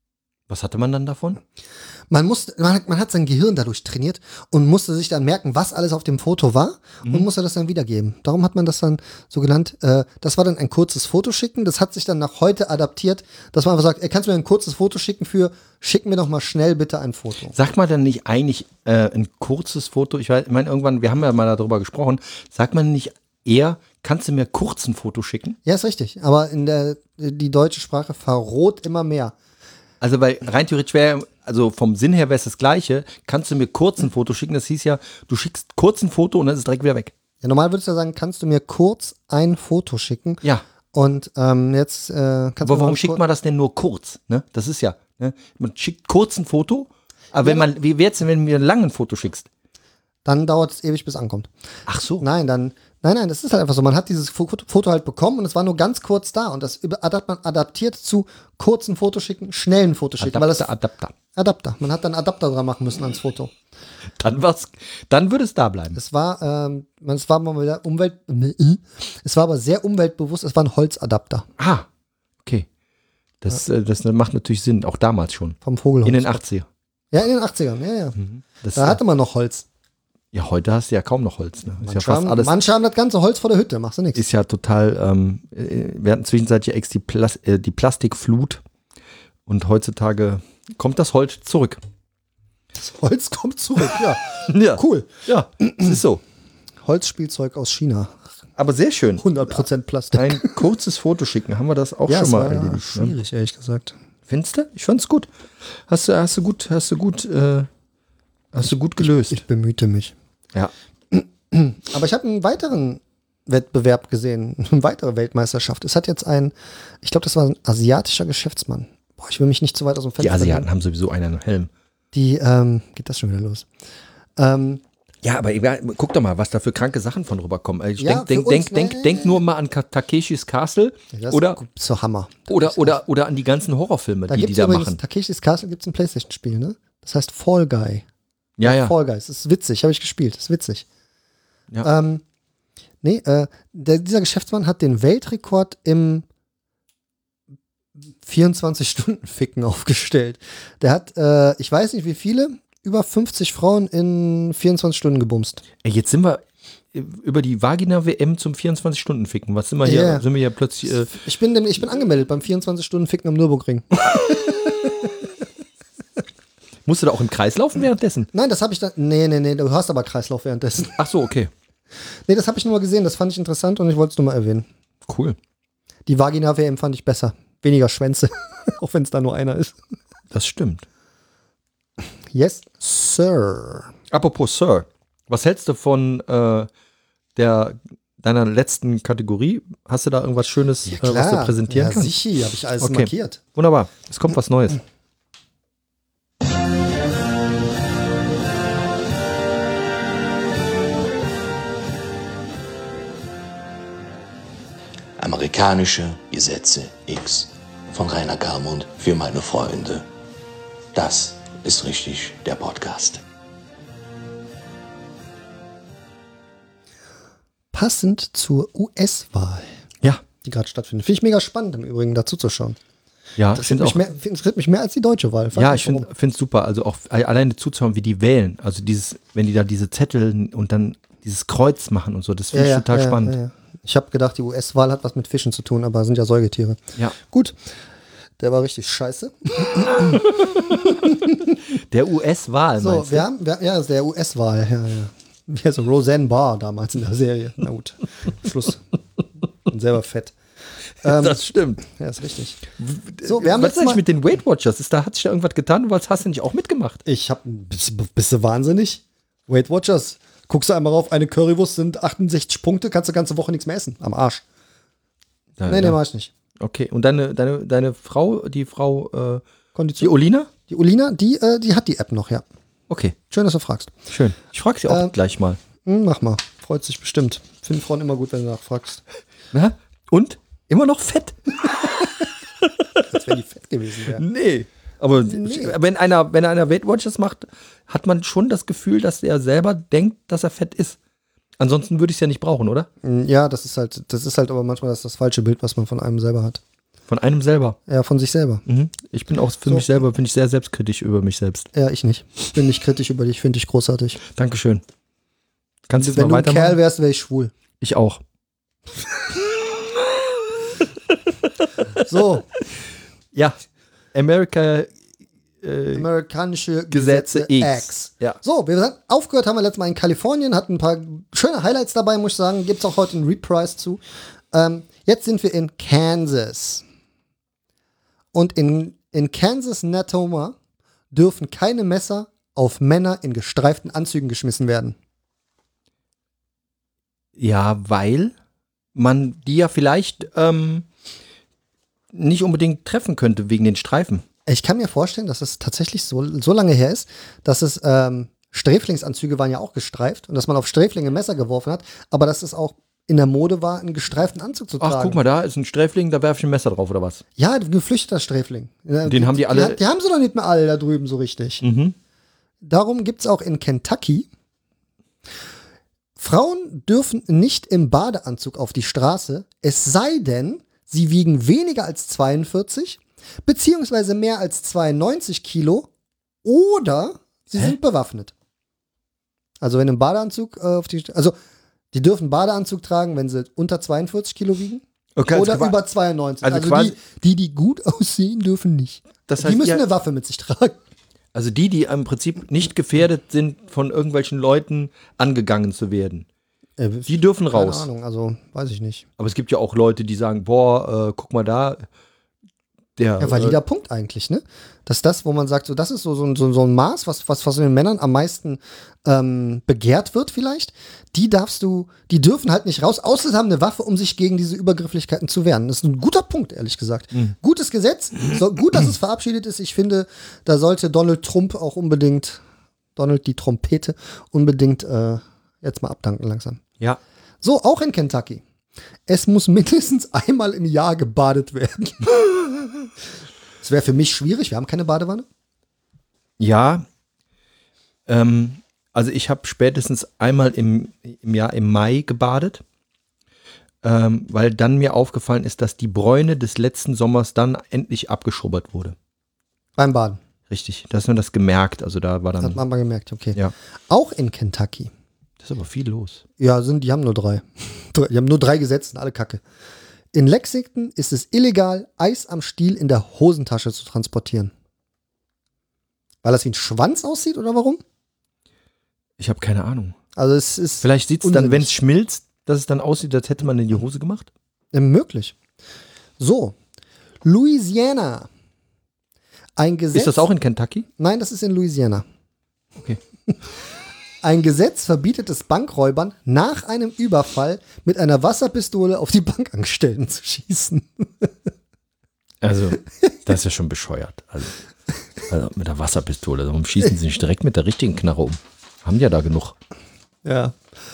Was hatte man dann davon? Man, musste, man, hat, man hat sein Gehirn dadurch trainiert und musste sich dann merken, was alles auf dem Foto war mhm. und musste das dann wiedergeben. Darum hat man das dann so genannt. Äh, das war dann ein kurzes Foto schicken. Das hat sich dann nach heute adaptiert, dass man einfach sagt, ey, kannst du mir ein kurzes Foto schicken für, schick mir doch mal schnell bitte ein Foto. Sagt man dann nicht eigentlich äh, ein kurzes Foto? Ich meine, irgendwann, wir haben ja mal darüber gesprochen, sagt man nicht eher, kannst du mir kurz ein Foto schicken? Ja, ist richtig. Aber in der, die deutsche Sprache verroht immer mehr. Also, weil rein theoretisch wäre, also vom Sinn her wäre es das Gleiche, kannst du mir kurz ein Foto schicken? Das hieß ja, du schickst kurz ein Foto und dann ist es direkt wieder weg. Ja, normal würdest du ja sagen, kannst du mir kurz ein Foto schicken? Ja. Und ähm, jetzt äh, kannst aber du warum schickt man das denn nur kurz? Ne? Das ist ja, ne? Man schickt kurz ein Foto, aber ja. wenn man, wie wär's denn, wenn du mir lang ein Foto schickst? Dann dauert es ewig, bis es ankommt. Ach so. Nein, dann, nein, nein, das ist halt einfach so. Man hat dieses Foto halt bekommen und es war nur ganz kurz da. Und das hat man adaptiert zu kurzen Fotoschicken, schnellen Fotoschicken. Adapter, weil das, Adapter. Adapter. Man hat dann Adapter dran machen müssen ans Foto. Dann war's, dann würde es da bleiben. Es war, ähm, es war mal wieder Umwelt, es war aber sehr umweltbewusst. Es war ein Holzadapter. Ah, okay. Das, ja. das macht natürlich Sinn, auch damals schon. Vom Vogelholz. In den achtziger. Ja, in den achtzigern, ja, ja. Mhm. Das, da hatte man noch Holz. Ja, heute hast du ja kaum noch Holz. Ne? Ist manche, ja fast haben, alles, manche haben das ganze Holz vor der Hütte, machst du nichts. Ist ja total, ähm, wir hatten zwischenzeitlich ex die, Plas äh, die Plastikflut und heutzutage kommt das Holz zurück. Das Holz kommt zurück, ja. Ja. Cool. Ja, es ist so. Holzspielzeug aus China. Aber sehr schön. hundert Prozent Plastik. Ein kurzes Foto schicken, haben wir das auch ja, schon mal war erledigt. Schwierig, ne? Ehrlich gesagt. Findest du? Ich fand's gut. Hast du, hast du gut, hast du gut, äh, hast du gut gelöst. Ich, ich bemühte mich. Ja. Aber ich habe einen weiteren Wettbewerb gesehen, eine weitere Weltmeisterschaft. Es hat jetzt ein, ich glaube, das war ein asiatischer Geschäftsmann. Boah, ich will mich nicht zu weit aus dem Fenster Die Asiaten nehmen. haben sowieso einen Helm. Die, ähm, geht das schon wieder los? Ähm, ja, aber egal, guck doch mal, was da für kranke Sachen von rüberkommen. Ich ja, denk, denk, denk, denk, denk nur mal an Takeshis Castle ja, oder, so Hammer. Oder, oder, oder an die ganzen Horrorfilme, da die die da übrigens, machen. Takeshis Castle gibt es ein Playstation-Spiel, ne? Das heißt Fall Guy. Ja, ja. Fall Guys, das ist witzig, habe ich gespielt, das ist witzig. Ja. Ähm, nee, äh, der, dieser Geschäftsmann hat den Weltrekord im vierundzwanzig-Stunden-Ficken aufgestellt. Der hat, äh, ich weiß nicht wie viele, über fünfzig Frauen in vierundzwanzig Stunden gebumst. Ey, jetzt sind wir über die Vagina-W M zum vierundzwanzig-Stunden-Ficken. Was sind wir hier? Yeah. Sind wir hier plötzlich. Äh ich, bin, ich bin angemeldet beim vierundzwanzig-Stunden-Ficken am Nürburgring. Musst du da auch im Kreis laufen währenddessen? Nein, das habe ich dann. Nee, nee, nee, du hast aber Kreislauf währenddessen. Ach so, okay. Nee, das habe ich nur mal gesehen, das fand ich interessant und ich wollte es nur mal erwähnen. Cool. Die Vagina-W M fand ich besser. Weniger Schwänze, auch wenn es da nur einer ist. Das stimmt. Yes, Sir. Apropos Sir, was hältst du von äh, der deiner letzten Kategorie? Hast du da irgendwas Schönes, Ja, äh, was du präsentieren ja, kannst? Sicher, habe ich alles Okay. markiert. Wunderbar, es kommt was Neues. Amerikanische Gesetze X von Rainer Kallmund für meine Freunde. Das ist richtig der Podcast. Passend zur U S-Wahl, Ja, die gerade stattfindet. Finde ich mega spannend im Übrigen, dazu zu schauen. ja, Das ich finde interessiert auch. mich, mehr- interessiert mich mehr als die deutsche Wahl. Frag Ja, mich ich finde es super. Also auch alleine zuzuschauen, wie die wählen. Also dieses, wenn die da diese Zettel und dann dieses Kreuz machen und so, das finde warum. ich total spannend. Ja, ja. Ich habe gedacht, die U S-Wahl hat was mit Fischen zu tun, aber sind ja Säugetiere. Ja. Gut, der war richtig scheiße. Der U S-Wahl, So, meinst du? wir haben, wir, ja, das ist der U S-Wahl. Ja, ja. Wie heißt so Roseanne Barr damals in der Serie. Na gut, Schluss. Bin selber fett. Ähm, Das stimmt. ja, ist richtig. So, wir haben Was jetzt ist eigentlich mal, mit den Weight Watchers? Ist da, hat sich da irgendwas getan? Du hast du nicht auch mitgemacht? ich hab, bist, bist du wahnsinnig? Weight Watchers. Guckst du einmal rauf, eine Currywurst sind achtundsechzig Punkte, kannst du ganze Woche nichts mehr essen. Am Arsch. Ja, nee, ja. nee, mach ich nicht. Okay, und deine, deine, deine Frau, die Frau, äh, die Kondition. Olina? Die Ulina, die, äh, die hat die App noch, ja. Okay, Schön, dass du fragst. schön. Ich frage sie auch Ähm, gleich mal. Hm, mach mal. Freut sich bestimmt. Finden Frauen immer gut, wenn du nachfragst. Na? Und? Immer noch fett? Als wenn die fett gewesen wäre. Nee. Aber Nee. wenn einer, wenn einer Weight Watchers macht, hat man schon das Gefühl, dass er selber denkt, dass er fett ist. Ansonsten würde ich es ja nicht brauchen, oder? Ja, das ist halt, das ist halt aber manchmal das, das falsche Bild, was man von einem selber hat. Von einem selber? Ja, von sich selber. Mhm. Ich bin auch für so. mich selber, bin ich sehr selbstkritisch über mich selbst. Ja, ich nicht. Ich bin nicht kritisch über dich, finde ich großartig. Dankeschön. Kannst du jetzt Wenn mal du ein Kerl wärst, wäre ich schwul. Ich auch. So. Ja. America äh, Amerikanische Gesetze, Gesetze X. X. Ja. So, wir sind aufgehört haben wir letztes Mal in Kalifornien, hatten ein paar schöne Highlights dabei, muss ich sagen. Gibt es auch heute einen Reprise zu. Ähm, jetzt sind wir in Kansas. Und in, in Kansas-Natoma dürfen keine Messer auf Männer in gestreiften Anzügen geschmissen werden. Ja, weil man die ja vielleicht ähm, nicht unbedingt treffen könnte wegen den Streifen. Ich kann mir vorstellen, dass es tatsächlich so, so lange her ist, dass es ähm, Sträflingsanzüge waren ja auch gestreift und dass man auf Sträflinge Messer geworfen hat, aber dass es auch in der Mode war, einen gestreiften Anzug zu tragen. Ach, guck mal, da ist ein Sträfling, da werfe ich ein Messer drauf, oder was? Ja, ein geflüchteter Sträfling. Den die, haben die alle... Die, die haben sie doch nicht mehr alle da drüben so richtig. Mhm. Darum gibt es auch in Kentucky, Frauen dürfen nicht im Badeanzug auf die Straße, es sei denn, sie wiegen weniger als zweiundvierzig, beziehungsweise mehr als zweiundneunzig Kilo oder sie Hä? sind bewaffnet. Also wenn im Badeanzug äh, auf die, also die dürfen Badeanzug tragen, wenn sie unter zweiundvierzig Kilo wiegen Okay, oder also über zweiundneunzig. also Also, quasi- die, die, die gut aussehen, dürfen nicht. Das Die heißt, müssen ihr- eine Waffe mit sich tragen. Also die, die im Prinzip nicht gefährdet sind, von irgendwelchen Leuten angegangen zu werden. Äh, Die dürfen raus. Keine Ahnung, also weiß ich nicht. Aber es gibt ja auch Leute, die sagen, boah, äh, guck mal da, der... Ja, valider Punkt eigentlich, ne? Das ist das, wo man sagt, so, das ist so, so, ein- so, so ein Maß, was, was, was von den Männern am meisten ähm, begehrt wird vielleicht. Die darfst du, die dürfen halt nicht raus, außer sie haben eine Waffe, um sich gegen diese Übergrifflichkeiten zu wehren. Das ist ein guter Punkt, ehrlich gesagt. Mhm. Gutes Gesetz, so, gut, dass es verabschiedet ist. Ich finde, da sollte Donald Trump auch unbedingt, Donald die Trompete, unbedingt äh, jetzt mal abdanken langsam. Ja. So, auch in Kentucky. Es muss mindestens einmal im Jahr gebadet werden. Das wäre für mich schwierig. Wir haben keine Badewanne. Ja. Ähm, also ich habe spätestens einmal im, im Jahr im Mai gebadet, ähm, weil dann mir aufgefallen ist, dass die Bräune des letzten Sommers dann endlich abgeschubbert wurde. Beim Baden. Richtig, da ist man das gemerkt. Also da war Hat dann, man mal gemerkt, okay. ja, Auch in Kentucky. das ist aber viel los. Ja, sind, die haben nur drei. Die haben nur drei Gesetze, sind alle Kacke. In Lexington ist es illegal, Eis am Stiel in der Hosentasche zu transportieren. Weil das wie ein Schwanz aussieht oder warum? Ich habe keine Ahnung. Also es ist Vielleicht sieht es dann, unsinnig. wenn es schmilzt, dass es dann aussieht, als hätte man in die Hose gemacht. Ja, möglich. So, Louisiana. Ein Gesetz. Ist das auch in Kentucky? Nein, das ist in Louisiana. Okay. Ein Gesetz verbietet es Bankräubern, nach einem Überfall mit einer Wasserpistole auf die Bankangestellten zu schießen. Also, das ist ja schon bescheuert. Also, also mit der Wasserpistole. Warum schießen sie nicht direkt mit der richtigen Knarre um? Haben die ja da genug. Ja.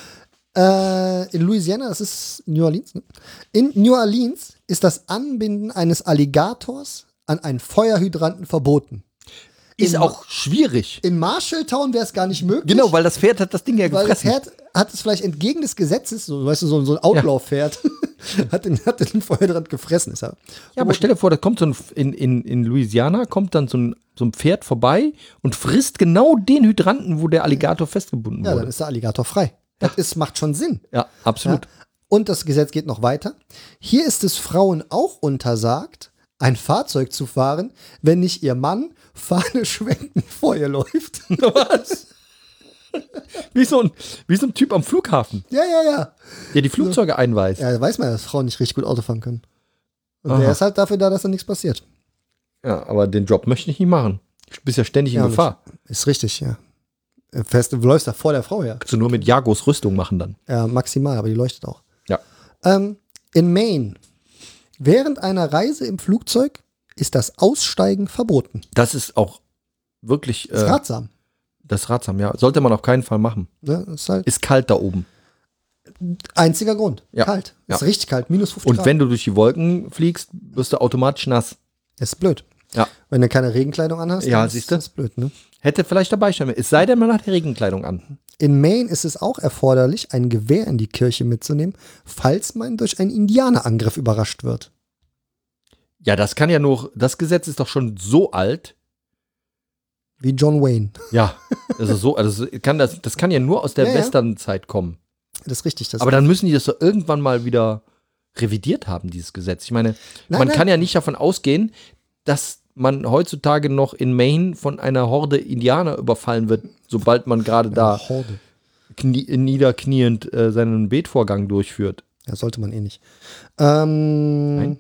Äh, in Louisiana, das ist New Orleans, ne? In New Orleans ist das Anbinden eines Alligators an einen Feuerhydranten verboten. Ist In- auch schwierig. In Marshalltown wäre es gar nicht möglich. Genau, weil das Pferd hat das Ding ja Weil das gefressen. Pferd hat es vielleicht entgegen des Gesetzes, so, weißt du, so, so ein Outlaw-Pferd, hat, den, hat den Feuerhydrant gefressen. Ist ja, Ja, aber stell dir vor, da kommt so ein, in, in, in Louisiana kommt dann so ein, so ein Pferd vorbei und frisst genau den Hydranten, wo der Alligator festgebunden ja, dann wurde. ist der Alligator frei. Das ist, macht schon Sinn. Ja, absolut. Ja. Und das Gesetz geht noch weiter. Hier ist es Frauen auch untersagt, ein Fahrzeug zu fahren, wenn nicht ihr Mann Fahne schwenkend vor ihr läuft. Was? Wie so, ein, wie so ein Typ am Flughafen, Ja, ja, ja. der die Flugzeuge einweist. Ja, da weiß man ja, dass Frauen nicht richtig gut Auto fahren können. Und Aha. der ist halt dafür da, dass da nichts passiert. Ja, aber den Job möchte ich nicht machen. Du bist ja ständig in Ja, Gefahr. Ist richtig, ja. Fest, du läufst da vor der Frau her. Kannst du nur mit Jagos Rüstung machen dann. Ja, maximal, aber die leuchtet auch. Ja. Ähm, in Maine. Während einer Reise im Flugzeug ist das Aussteigen verboten. Das ist auch wirklich Das ist äh, ratsam. das ratsam, ja. Sollte man auf keinen Fall machen. Ne? Das ist halt Ist kalt da oben. einziger Grund. Ja. Kalt. Ja. Ist richtig kalt. Minus fünfzig Und Grad. wenn du durch die Wolken fliegst, wirst du automatisch nass. Das ist blöd. Ja. Wenn du keine Regenkleidung anhast, Ja, dann ist siehste. das blöd. Ne? Hätte vielleicht dabei stehen. Es sei denn, man hat Regenkleidung an. In Maine ist es auch erforderlich, ein Gewehr in die Kirche mitzunehmen, falls man durch einen Indianerangriff überrascht wird. Ja, das kann ja nur, das Gesetz ist doch schon so alt. Wie John Wayne. Ja, also so, also kann das, das kann ja nur aus der Ja, ja. Westernzeit kommen. Das ist richtig. Das Aber dann müssen die das doch irgendwann mal wieder revidiert haben, dieses Gesetz. Ich meine, Nein, man nein. kann ja nicht davon ausgehen, dass man heutzutage noch in Maine von einer Horde Indianer überfallen wird, sobald man gerade da Horde. knie, niederkniend äh, seinen Betvorgang durchführt. Ja, sollte man eh nicht. Ähm, Nein?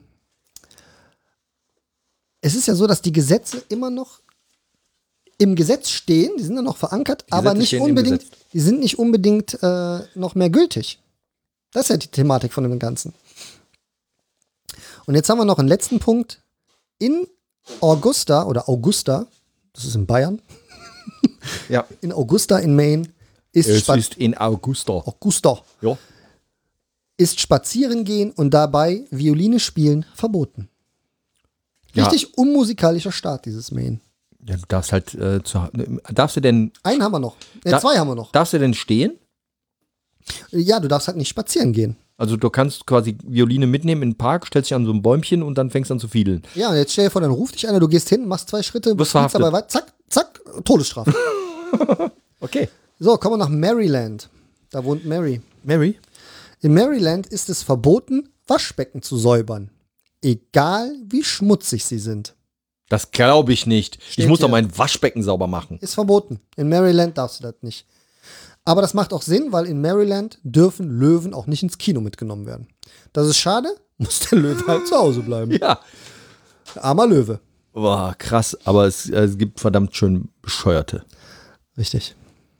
Es ist ja so, dass die Gesetze immer noch im Gesetz stehen, die sind ja noch verankert, aber Gesetze nicht stehen im unbedingt, Gesetz. die sind nicht unbedingt äh, noch mehr gültig. Das ist ja die Thematik von dem Ganzen. Und jetzt haben wir noch einen letzten Punkt. In Augusta oder Augusta, das ist in Bayern, Ja. in Augusta in Maine ist, Es Spa- ist in Augusta. Augusta Ja. ist Spazierengehen und dabei Violine spielen verboten. Ja. Richtig unmusikalischer Start, dieses Maine. Ja, du darfst halt äh, zu, darfst du denn Einen haben wir noch. Ne, Da- zwei haben wir noch. darfst du denn stehen? Ja, du darfst halt nicht spazieren gehen. Also du kannst quasi Violine mitnehmen in den Park, stellst dich an so ein Bäumchen und dann fängst an zu fiedeln. Ja, und jetzt stell dir vor, dann ruft dich einer, du gehst hin, machst zwei Schritte, Wirst spielst verhaftet. dabei weiter, zack, zack, Todesstrafe. Okay. So, kommen wir nach Maryland. Da wohnt Mary. Mary? In Maryland ist es verboten, Waschbecken zu säubern. Egal wie schmutzig sie sind. Das glaube ich nicht. Steht ich muss doch hier. mein Waschbecken sauber machen. Ist verboten. In Maryland darfst du das nicht. Aber das macht auch Sinn, weil in Maryland dürfen Löwen auch nicht ins Kino mitgenommen werden. Das ist schade, muss der Löwe halt zu Hause bleiben. Ja. Armer Löwe. Boah, krass. Aber es, äh, es gibt verdammt schön Bescheuerte. Richtig.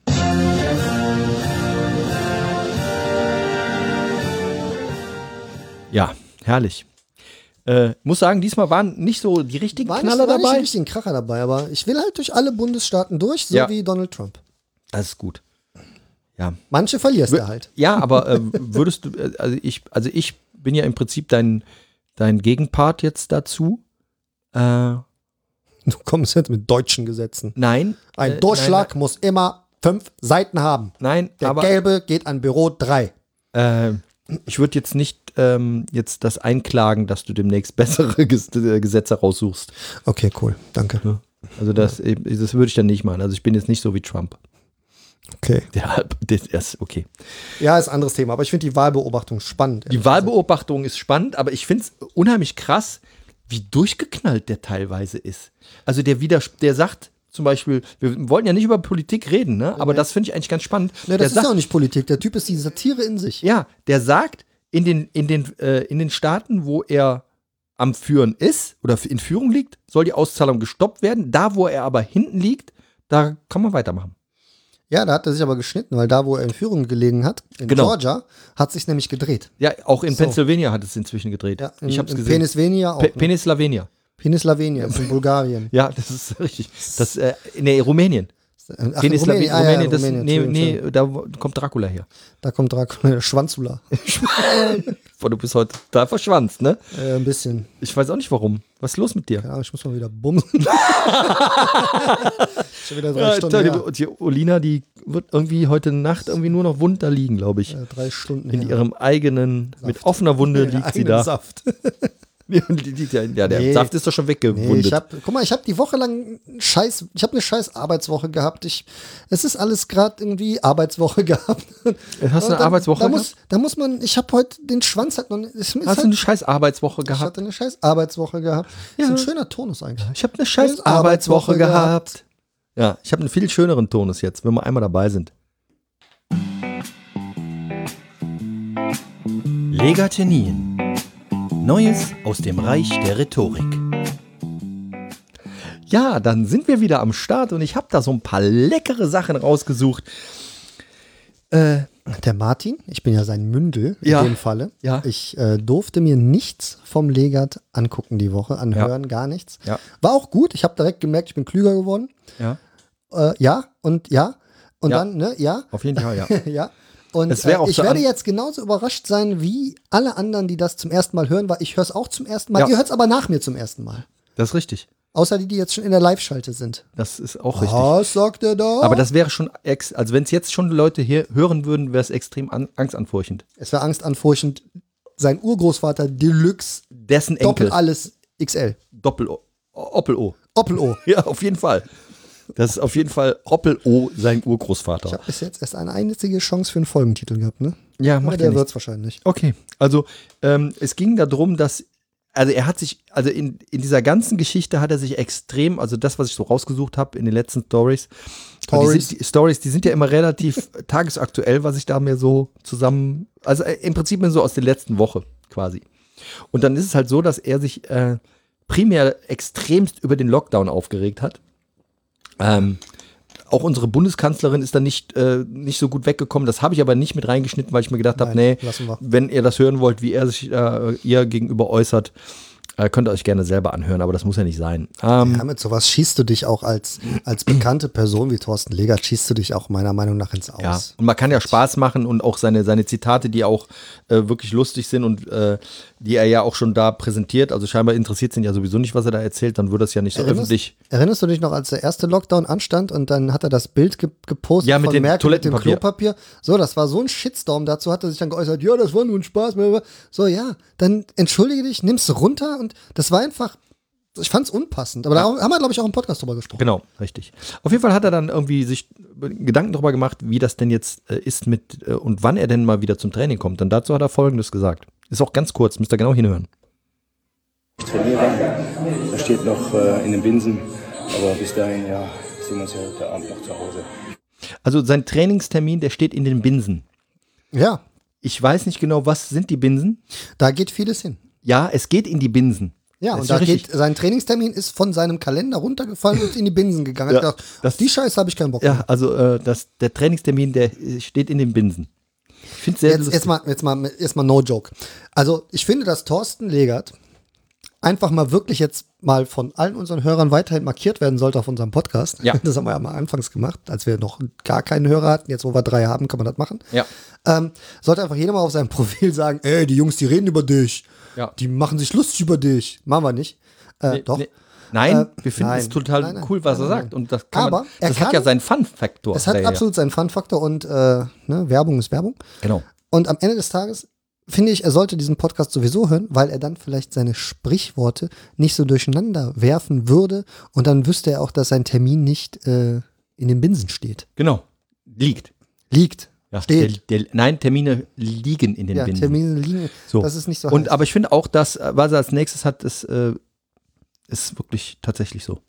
Ja, herrlich. Äh, muss sagen, diesmal waren nicht so die richtigen War nicht, Knaller war nicht dabei. ein richtigen Kracher dabei, aber ich will halt durch alle Bundesstaaten durch, so Ja. wie Donald Trump. Das ist gut. Ja. Manche verlierst du halt. Ja, aber äh, würdest du, äh, also ich, also ich bin ja im Prinzip dein, dein Gegenpart jetzt dazu. Äh, Du kommst jetzt mit deutschen Gesetzen. nein. Ein äh, Durchschlag nein, muss immer fünf Seiten haben. Nein, Der aber gelbe geht an Büro drei. äh, ich würde jetzt nicht ähm, jetzt das einklagen, dass du demnächst bessere Ges äh, Gesetze raussuchst. Okay, cool. Danke. Also das, äh, das würde ich dann nicht machen. Also ich bin jetzt nicht so wie Trump. Okay. Der, das ist okay. Ja, ist ein anderes Thema, aber ich finde die Wahlbeobachtung spannend. Die Wahlbeobachtung ist spannend, aber ich finde es unheimlich krass, wie durchgeknallt der teilweise ist. Also der wieder, der sagt zum Beispiel, wir wollten ja nicht über Politik reden, ne? Aber das finde ich eigentlich ganz spannend. Ne, das der ist sagt, ja auch nicht Politik. Der Typ ist die Satire in sich. ja, der sagt, in den, in den, äh, in den Staaten, wo er am Führen ist oder in Führung liegt, soll die Auszahlung gestoppt werden. Da, wo er aber hinten liegt, da kann man weitermachen. Ja, da hat er sich aber geschnitten, weil da, wo er in Führung gelegen hat, in Genau. Georgia, hat sich nämlich gedreht. Ja, auch in So. Pennsylvania hat es inzwischen gedreht. Ja, in, ich habe es in gesehen. Penisvenia auch. Pe ne? Penislavenia. Penislavenia, in Bulgarien. Ja, das ist richtig. Das, äh, nee, Rumänien. Ach, Penislavenia, Rumänien, ah, ja, Rumänien, das, Rumänien, nee, Entschuldigung, nee, da wo- kommt Dracula her. Da kommt Dracula, Schwanzula. Boah, du bist heute da verschwanzt, ne? Äh, ein bisschen. Ich weiß auch nicht warum. Was ist los mit dir? Ja, ich muss mal wieder bumsen. Schon wieder drei Ja, Stunden die, her. die Olina, die wird irgendwie heute Nacht irgendwie nur noch wund da liegen, glaube ich. Äh, drei Stunden In her. ihrem eigenen, mit offener Wunde Ja, liegt sie eigenen da. Saft. Ja, die liegt ja, ja, der Nee. Saft ist doch schon Nee, weggewundet. ich hab, guck mal, ich habe die Woche lang scheiß, ich habe eine scheiß Arbeitswoche gehabt. Ich, es ist alles gerade irgendwie Arbeitswoche gehabt. Hast du eine Und Arbeitswoche Da gehabt? muss, da muss man, ich habe heute den Schwanz halt noch nicht. Es ist Hast halt, du eine scheiß Arbeitswoche ich gehabt? hatte eine scheiß Arbeitswoche gehabt. Ja. Das ist ein schöner Tonus eigentlich. Ich habe eine scheiß Scheiß Arbeitswoche Arbeitswoche gehabt. Ja, ich habe einen viel schöneren Tonus jetzt, wenn wir einmal dabei sind. Legatenien. Neues aus dem Reich der Rhetorik. Ja, dann sind wir wieder am Start und ich habe da so ein paar leckere Sachen rausgesucht. Äh, Der Martin, ich bin ja sein Mündel in Ja. dem Falle. Ja. Ich äh, durfte mir nichts vom Legat angucken die Woche, anhören, gar nichts. Ja. War auch gut. Ich habe direkt gemerkt, ich bin klüger geworden. ja, Äh, ja und ja. Und Ja. dann, ne, ja. auf jeden Fall, ja. ja. Und Es wär äh, auch ich zu werde an- jetzt genauso überrascht sein wie alle anderen, die das zum ersten Mal hören, weil ich höre es auch zum ersten Mal. Ja. Ihr hört es aber nach mir zum ersten Mal. Das ist richtig. Außer die, die jetzt schon in der Live-Schalte sind. Das ist auch richtig. Was sagt er da? Aber das wäre schon, ex also wenn es jetzt schon Leute hier hören würden, wäre es extrem an angstanfurchend. es wäre angstanfurchend. Sein Urgroßvater Deluxe Dessen Doppel Enkel. alles X L. Doppel-O. Oppel-O. Oppel-O. Ja, auf jeden Fall. Das ist auf jeden Fall Oppel-O, sein Urgroßvater. Ich habe bis jetzt erst eine einzige Chance für einen Folgentitel gehabt, ne? Ja, macht Aber der ja wird's wahrscheinlich. Okay, also ähm, es ging darum, dass, also er hat sich, also in, in dieser ganzen Geschichte hat er sich extrem, also das, was ich so rausgesucht habe in den letzten Stories, Stories. Die, die Stories, die sind ja immer relativ tagesaktuell, was ich da mir so zusammen, also äh, im Prinzip so aus der letzten Woche quasi. Und dann ist es halt so, dass er sich äh, primär extremst über den Lockdown aufgeregt hat. Ähm, auch unsere Bundeskanzlerin ist da nicht, äh, nicht so gut weggekommen. Das habe ich aber nicht mit reingeschnitten, weil ich mir gedacht habe, nee, wenn ihr das hören wollt, wie er sich äh, ihr gegenüber äußert, äh, könnt ihr euch gerne selber anhören, aber das muss ja nicht sein. Ähm, ja, mit sowas schießt du dich auch als, als bekannte Person wie Thorsten Legert, schießt du dich auch meiner Meinung nach ins Aus. Ja, und man kann ja Spaß machen und auch seine, seine Zitate, die auch äh, wirklich lustig sind und äh, die er ja auch schon da präsentiert, also scheinbar interessiert sind ja sowieso nicht, was er da erzählt, dann würde das ja nicht so erinnerst, öffentlich. Erinnerst du dich noch, als der erste Lockdown anstand und dann hat er das Bild ge gepostet ja, mit von dem Merkel mit dem Toilettenpapier. Klopapier? So, das war so ein Shitstorm, dazu hat er sich dann geäußert, ja, das war nur ein Spaß. So, ja, dann entschuldige dich, nimm's runter und das war einfach, ich fand's unpassend, aber ja. Da haben wir, glaube ich, auch im Podcast drüber gesprochen. Genau, richtig. Auf jeden Fall hat er dann irgendwie sich Gedanken darüber gemacht, wie das denn jetzt äh, ist mit äh, und wann er denn mal wieder zum Training kommt. Und dazu hat er Folgendes gesagt. Ist auch ganz kurz, müsst ihr genau hinhören. Ich trainiere, das steht noch äh, in den Binsen, aber bis dahin, ja, sehen wir uns ja heute Abend noch zu Hause. Also sein Trainingstermin, der steht in den Binsen. Ja. Ich weiß nicht genau, was sind die Binsen? Da geht vieles hin. Ja, es geht in die Binsen. Ja, und da geht, sein Trainingstermin ist von seinem Kalender runtergefallen und in die Binsen gegangen. Ja, gedacht, das, die Scheiße habe ich keinen Bock mehr. Ja, also äh, das, der Trainingstermin, der steht in den Binsen. Ich finde sehr jetzt, lustig. Jetzt mal, jetzt, mal, jetzt mal no joke. Also ich finde, dass Thorsten Legert einfach mal wirklich jetzt mal von allen unseren Hörern weiterhin markiert werden sollte auf unserem Podcast. Ja. Das haben wir ja mal anfangs gemacht, als wir noch gar keinen Hörer hatten. Jetzt, wo wir drei haben, kann man das machen. Ja. Ähm, sollte einfach jeder mal auf seinem Profil sagen, ey, die Jungs, die reden über dich. Ja. Die machen sich lustig über dich. Machen wir nicht. Äh, nee, doch. Nee. Nein, äh, wir finden nein. es total nein, nein, cool, was nein, er nein, sagt. Und das kann aber man, das hat kann, ja seinen Fun-Faktor. Es hat ja, absolut seinen Fun-Faktor und äh, ne, Werbung ist Werbung. Genau. Und am Ende des Tages finde ich, er sollte diesen Podcast sowieso hören, weil er dann vielleicht seine Sprichworte nicht so durcheinander werfen würde und dann wüsste er auch, dass sein Termin nicht äh, in den Binsen steht. Genau. Liegt. Liegt. Ja, steht. Der, der, nein, Termine liegen in den ja, Binsen. Termine liegen. So. Das ist nicht so Und heiß. aber ich finde auch, dass, was er als nächstes hat, ist, äh, ist wirklich tatsächlich so.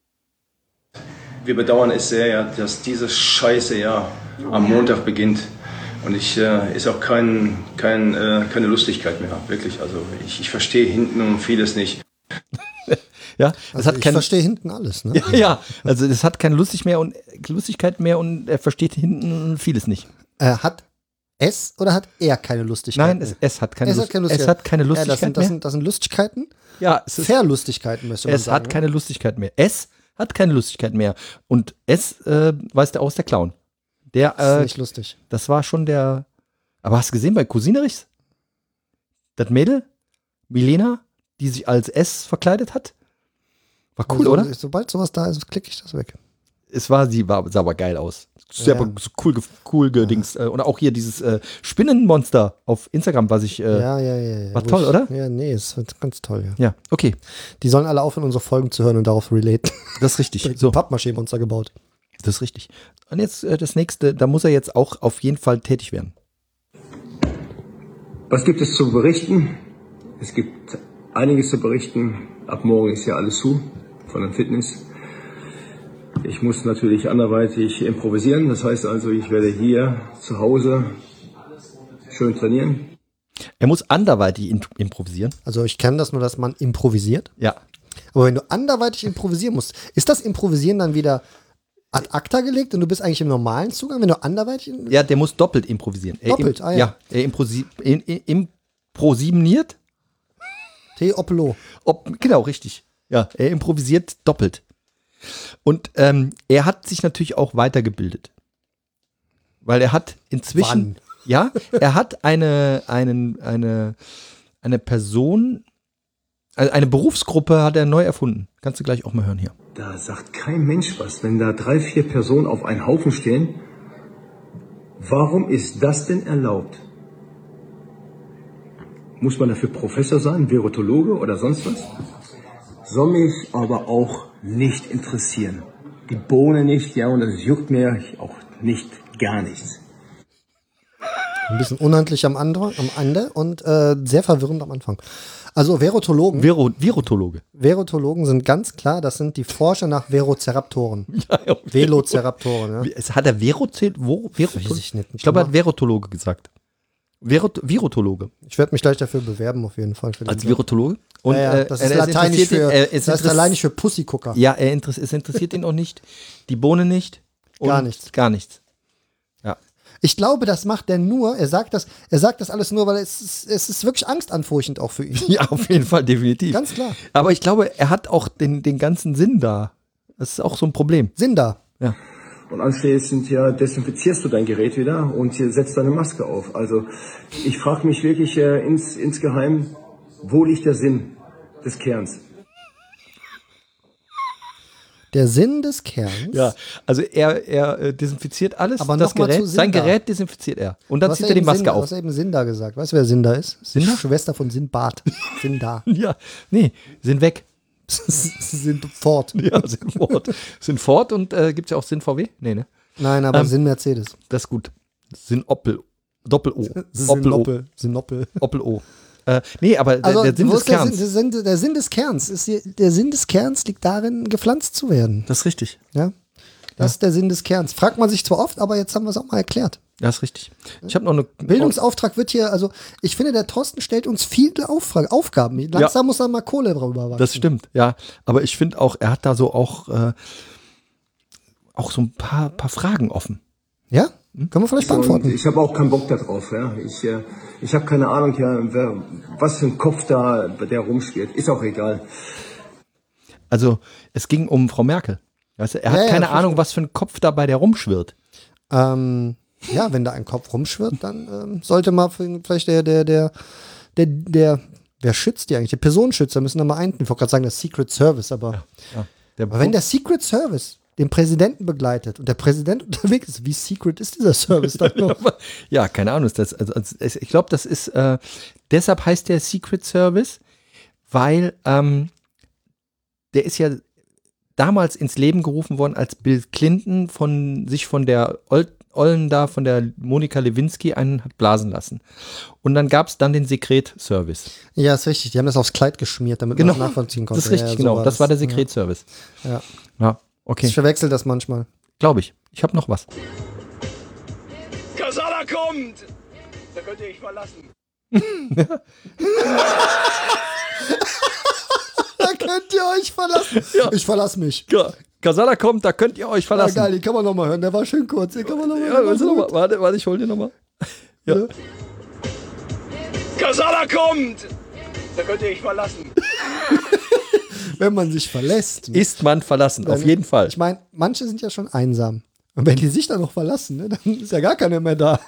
Wir bedauern es sehr, ja, dass dieses scheiße Jahr am Montag beginnt. Und ich äh, ist auch kein, kein, äh, keine Lustigkeit mehr, wirklich. Also ich, ich verstehe hinten und vieles nicht. Ja, das also hat ich kein, verstehe hinten alles, ne? Ja, ja, also das hat keine Lustig mehr und, Lustigkeit mehr und er versteht hinten vieles nicht. Äh, hat es oder hat er keine Lustigkeit Nein, mehr? es, es, hat keine es, Lust, hat keine Lustigkeit. es hat keine Lustigkeit ja, das sind, das mehr. sind, das sind Lustigkeiten? Ja, es ist, Verlustigkeiten, müsste man es sagen. hat keine Lustigkeit mehr. Es hat keine Lustigkeit mehr. Und es äh, weiß der aus, der Clown. Der, das ist äh, nicht lustig. Das war schon der. Aber hast du gesehen bei Cousinerichs? Das Mädel, Milena, die sich als S verkleidet hat? War cool, also, oder? Sobald sowas da ist, klicke ich das weg. Es war, sie war, sah aber geil aus. Sehr Ja. so cool, cool gedings. Ja. Und auch hier dieses äh, Spinnenmonster auf Instagram, was ich. Äh, ja, ja, ja, ja. War Wo toll, ich, oder? Ja, nee, es wird ganz toll, ja. Ja, okay. Die sollen alle aufhören, unsere Folgen zu hören und darauf relaten. Das ist richtig. So. So, Ein Pappmaché-Monster gebaut. das ist richtig. Und jetzt äh, das nächste, da muss er jetzt auch auf jeden Fall tätig werden. Was gibt es zu berichten? Es gibt einiges zu berichten. Ab morgen ist ja alles zu von dem Fitness. Ich muss natürlich anderweitig improvisieren. Das heißt also, ich werde hier zu Hause schön trainieren. Er muss anderweitig in- improvisieren. Also ich kenne das nur, dass man improvisiert. Ja. Aber wenn du anderweitig improvisieren musst, ist das Improvisieren dann wieder ad acta gelegt und du bist eigentlich im normalen Zugang, wenn du anderweitig... Ja, der muss doppelt improvisieren. Er Doppelt, im, ah ja. Ja, er improsi- in, in, improsimiert. T. Oppelo. Ob, genau, richtig. Ja, er improvisiert doppelt. Und ähm, er hat sich natürlich auch weitergebildet. Weil er hat inzwischen... Wann? Ja, er hat eine, einen, eine, eine Person, also eine Berufsgruppe hat er neu erfunden. Kannst du gleich auch mal hören hier. Da sagt kein Mensch was, wenn da drei, vier Personen auf einen Haufen stehen. Warum ist das denn erlaubt? Muss man dafür Professor sein, Virologe oder sonst was? soll mich aber auch nicht interessieren. Die Bohne nicht, ja, und das juckt mir auch nicht, gar nichts. Ein bisschen unhandlich am, andere, am Ende und äh, sehr verwirrend am Anfang. Also Virotologen. Viro, Virotologe. Virotologen sind ganz klar, das sind die Forscher nach Velociraptoren. Ja, okay. Velociraptoren, ja. Es hat er Virozil, wo, Virotologe? Weiß ich nicht. Ich glaube, er hat Virotologe gesagt. Virot, Virotologe. Ich werde mich gleich dafür bewerben, auf jeden Fall. Für den Als Job. Virotologe? Und, ja, ja, das ist äh, lateinisch für, ihn, äh, es das ist lateinisch für Pussygucker. Ja, er interess es interessiert ihn auch nicht. Die Bohne nicht. Und Gar nichts. Gar nichts. Ja. Ich glaube, das macht er nur, er sagt das, er sagt das alles nur, weil es ist, es ist wirklich angstanfurchtend auch für ihn. Ja, auf jeden Fall, definitiv. Ganz klar. Aber ich glaube, er hat auch den, den ganzen Sinn da. Das ist auch so ein Problem. Sinn da. Ja. Und anschließend ja desinfizierst du dein Gerät wieder und setzt deine Maske auf. Also ich frage mich wirklich äh, ins, insgeheim, wo liegt der Sinn des Kerns? Der Sinn des Kerns. Ja, also er, er äh, desinfiziert alles. Aber das noch mal Gerät, zu sein Sinda. Gerät desinfiziert er. Und dann Du hast zieht ja er die eben Maske Sinda, Du auf. hast ja eben Sinda gesagt. Weißt du, wer Sinda ist? Sinda? Die Schwester von Sinbad. Sinda. Ja, nee, sind weg. sind fort. Ja, sind fort. Sind fort und äh, gibt es ja auch Sinn V W? Nee, ne? Nein, aber Ähm, Sinn Mercedes. Das ist gut. Sinn Opel. Doppel-O. Sinoppel. Sinoppel. Opel-O. Äh, nee, aber Also, der, der Sinn wo des ist der, Kerns. Sinn, der, Sinn, der Sinn des Kerns ist hier, der Sinn des Kerns liegt darin, gepflanzt zu werden. Das ist richtig. Ja, das ist der Sinn des Kerns. Fragt man sich zwar oft, aber jetzt haben wir es auch mal erklärt. Das ist richtig. Ich habe noch eine Bildungsauftrag wird hier, also ich finde, der Thorsten stellt uns viele Auffrage, Aufgaben. Langsam muss er mal Kohle drüber wachsen. Das stimmt, ja. Aber ich finde auch, er hat da so auch, äh, auch so ein paar, paar Fragen offen. Ja? Können wir vielleicht Und beantworten. ich habe auch keinen Bock darauf. Ja. Ich, äh, ich habe keine Ahnung, ja, wer, was für ein Kopf da der rumspielt. Ist auch egal. Also es ging um Frau Merkel. Weißt du, er hat Ja, ja, keine verstehe. Ahnung, was für ein Kopf da bei der rumschwirrt. Ähm, ja, wenn da ein Kopf rumschwirrt, dann ähm, sollte mal vielleicht der, der, der, der, der, wer schützt die eigentlich? Die Personenschützer müssen da mal ein. Ich wollte gerade sagen, das Secret Service, aber, Ja, der aber wenn der Secret Service den Präsidenten begleitet und der Präsident unterwegs ist, wie secret ist dieser Service dann noch? Ja, keine Ahnung. Ist das, also, also, es- ich glaube, das ist, äh, deshalb heißt der Secret Service, weil ähm, der ist ja damals ins Leben gerufen worden, als Bill Clinton von sich von der Ol- Ollen da, von der Monika Lewinsky einen hat blasen lassen. Und dann gab es dann den Sekret-Service. Ja, ist richtig. Die haben das aufs Kleid geschmiert, damit man das nachvollziehen konnte. Das ist richtig, ja, so genau. war Das war der Sekret-Service. Ja. Ja, okay. Ich verwechsel das manchmal. Glaube ich. Ich habe noch was. Kasala kommt! Da könnt ihr euch verlassen. Da könnt ihr euch verlassen. Ja. Ich verlasse mich. Ja, Kasala kommt, da könnt ihr euch Ja, verlassen. geil, den kann man noch mal hören. Der war schön kurz. Den kann man noch mal Ja, hören. willst du noch mal? Warte, warte, ich hol dir nochmal. Ja. Kasala kommt! Da könnt ihr euch verlassen. Wenn man sich verlässt. Ne? Ist man verlassen, auf jeden Fall. Ich meine, manche sind ja schon einsam. Und wenn die sich dann noch verlassen, ne, dann ist ja gar keiner mehr da.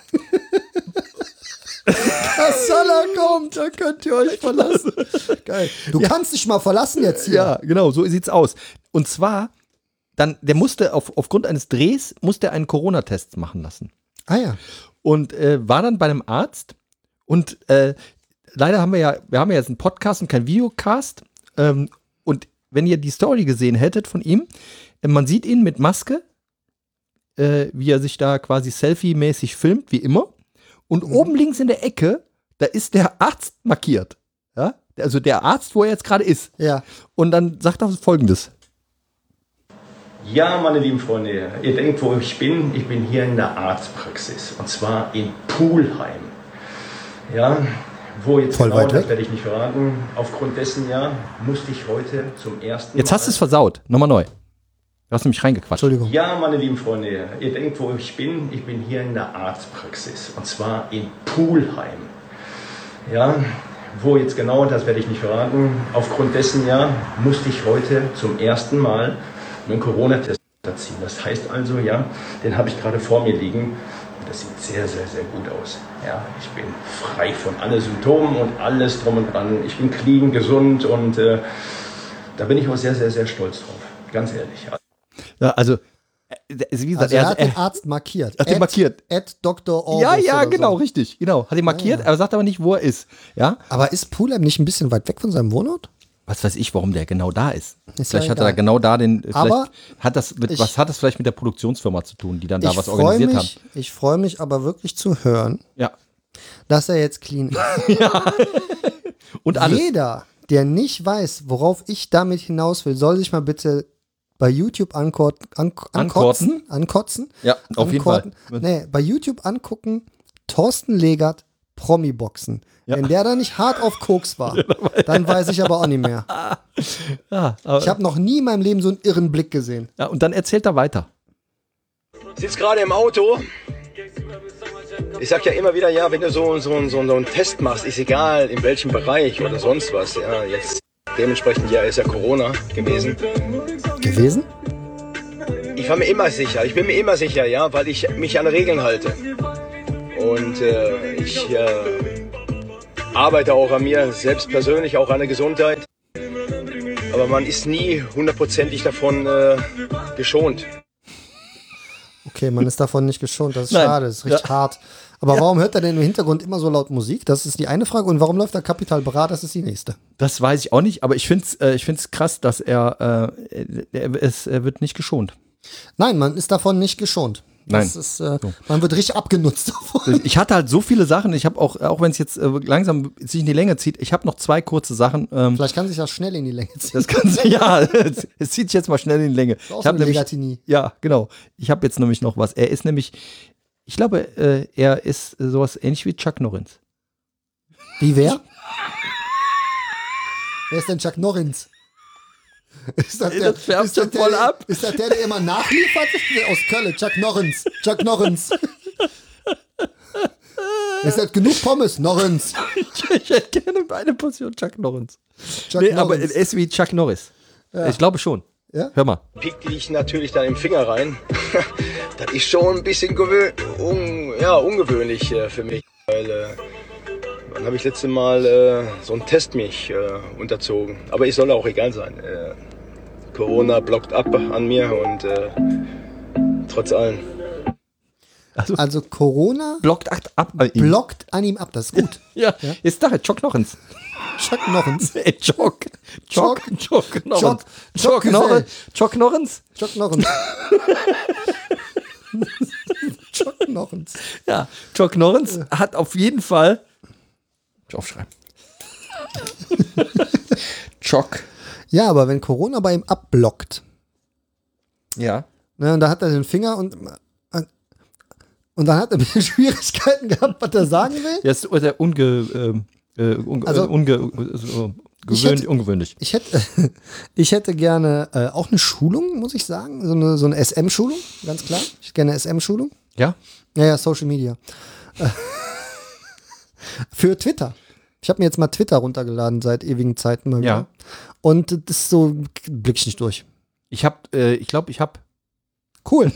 Kassala kommt, da könnt ihr euch verlassen. Geil. Du Ja. kannst dich mal verlassen jetzt hier. Ja, genau, so sieht's aus. Und zwar, dann, der musste auf, aufgrund eines Drehs, musste er einen Corona-Test machen lassen. Ah ja. Und äh, war dann bei einem Arzt und äh, leider haben wir ja, wir haben ja jetzt einen Podcast und keinen Videocast. Ähm, und wenn ihr die Story gesehen hättet von ihm, äh, man sieht ihn mit Maske, äh, wie er sich da quasi Selfie-mäßig filmt, wie immer. Und Mhm. oben links in der Ecke, da ist der Arzt markiert. Ja? Also der Arzt, wo er jetzt gerade ist. Ja. Und dann sagt er Folgendes. Ja, meine lieben Freunde, ihr denkt, wo ich bin. Ich bin hier in der Arztpraxis und zwar in Pulheim. Ja, wo jetzt Voll genau, weit das weg. werde ich nicht verraten. Aufgrund dessen, ja, musste ich heute zum ersten Jetzt Mal... hast du es versaut. Nochmal neu. Du hast nämlich reingequatscht. Entschuldigung. Ja, meine lieben Freunde, ihr denkt, wo ich bin. Ich bin hier in der Arztpraxis und zwar in Pulheim. Ja, wo jetzt genau, das werde ich nicht verraten. Aufgrund dessen, ja, musste ich heute zum ersten Mal einen Corona-Test ziehen. Das heißt also, ja, den habe ich gerade vor mir liegen. Und das sieht sehr, sehr, sehr gut aus. Ja, ich bin frei von allen Symptomen und alles drum und dran. Ich bin clean, gesund und äh, da bin ich auch sehr, sehr, sehr stolz drauf. Ganz ehrlich. Ja, also, äh, wie gesagt, Also er hat er, den Arzt markiert. hat den At- markiert. At Doktor Orbis ja, ja, oder genau, so. richtig, genau. Hat ihn markiert, Ah, ja. aber sagt aber nicht, wo er ist. Ja, Aber ist Pulheim nicht ein bisschen weit weg von seinem Wohnort? Was weiß ich, warum der genau da ist. ist vielleicht ja hat er genau da den, aber hat das mit, ich, was hat das vielleicht mit der Produktionsfirma zu tun, die dann da was freu organisiert mich, haben? Ich freue mich aber wirklich zu hören, ja. dass er jetzt clean ist. ja. Und alles. Jeder, der nicht weiß, worauf ich damit hinaus will, soll sich mal bitte bei YouTube ankor an ankotzen. Ankotzen. Ja, auf ankorten. jeden Fall. Nee, bei YouTube angucken, Thorsten Legert, Promi-Boxen. Ja. Wenn der da nicht hart auf Koks war, dann weiß ich aber auch nicht mehr. Ja, ich habe noch nie in meinem Leben so einen irren Blick gesehen. Ja, und dann erzählt er weiter. Ich sitze gerade im Auto. Ich sag ja immer wieder, ja, wenn du so, so, so, so einen Test machst, ist egal in welchem Bereich oder sonst was. Ja, jetzt dementsprechend, ja, ist ja Corona gewesen. Gewesen? Ich war mir immer sicher, ich bin mir immer sicher, ja, weil ich mich an Regeln halte. Und äh, ich äh, arbeite auch an mir, selbst persönlich, auch an der Gesundheit. Aber man ist nie hundertprozentig davon äh, geschont. Okay, man ist davon nicht geschont, das ist Nein. schade, das ist richtig ja. hart. Aber ja. warum hört er denn im Hintergrund immer so laut Musik? Das ist die eine Frage. Und warum läuft da Capital Bra? Das ist die nächste. Das weiß ich auch nicht, aber ich finde es äh, ich find's krass, dass er, äh, er, es, er wird nicht geschont. Nein, man ist davon nicht geschont. Das Nein. Ist, äh, man wird richtig abgenutzt davon. Ich hatte halt so viele Sachen, ich habe auch, auch wenn es jetzt äh, langsam sich in die Länge zieht, ich habe noch zwei kurze Sachen. Ähm, Vielleicht kann sich das schnell in die Länge ziehen. Das kann sich, ja, es zieht sich jetzt mal schnell in die Länge. Das ist auch Ich so hab eine nämlich, Legatini. ja, genau. Ich habe jetzt nämlich noch was. Er ist nämlich, ich glaube, äh, er ist sowas ähnlich wie Chuck Norris. Wie wer? Wer ist denn Chuck Norris? Ist das, Ey, der, das färbt ist das schon voll der, ab. Ist das der, der immer nachliefert? Aus Köln, Chuck Norris. Chuck Norris. Ist das genug Pommes? Norris. Ich hätte gerne eine Portion Chuck Norris. Chuck Nee, Norris. aber er ist wie Chuck Norris. Ja. Ich glaube schon. Ja? Hör mal. Piekt die ich natürlich dann im Finger rein. Das ist schon ein bisschen gewö un ja, ungewöhnlich äh, für mich. Weil, äh, dann habe ich letzte Mal äh, so einen Test mich äh, unterzogen. Aber es soll auch egal sein. Äh, Corona blockt ab an mir und äh, trotz allem. Also, Also Corona blockt ab. ab äh, ihm. blockt an ihm ab. Das ist gut. Ja, ja. Ist da Chuck Norris. Chuck Norris. Ey, Chuck. Chuck. Chuck Norris. Chuck- Chuck Chuck Norris. Chuck Norris. Chuck Norris. Chuck Norris. Ja, Chuck Norris hat auf jeden Fall. Aufschreiben. Chuck. Ja, aber wenn Corona bei ihm abblockt, Ja. ne, und da hat er den Finger und und dann hat er ein bisschen Schwierigkeiten gehabt, was er sagen will. Ja, ist der unge, ähm, äh, unge, Also, äh, unge, äh, so, ich gewöhn, hätte- ungewöhnlich. Ich hätte, ich hätte gerne äh, auch eine Schulung, muss ich sagen. So eine, so eine S M-Schulung, ganz klar. Ich hätte gerne eine S M-Schulung. Ja? Ja, ja, Social Media. Äh, Für Twitter. Ich habe mir jetzt mal Twitter runtergeladen seit ewigen Zeiten mal wieder. Ja. Und das ist so, blick ich nicht durch. Ich hab, äh, ich glaube, ich hab Cool.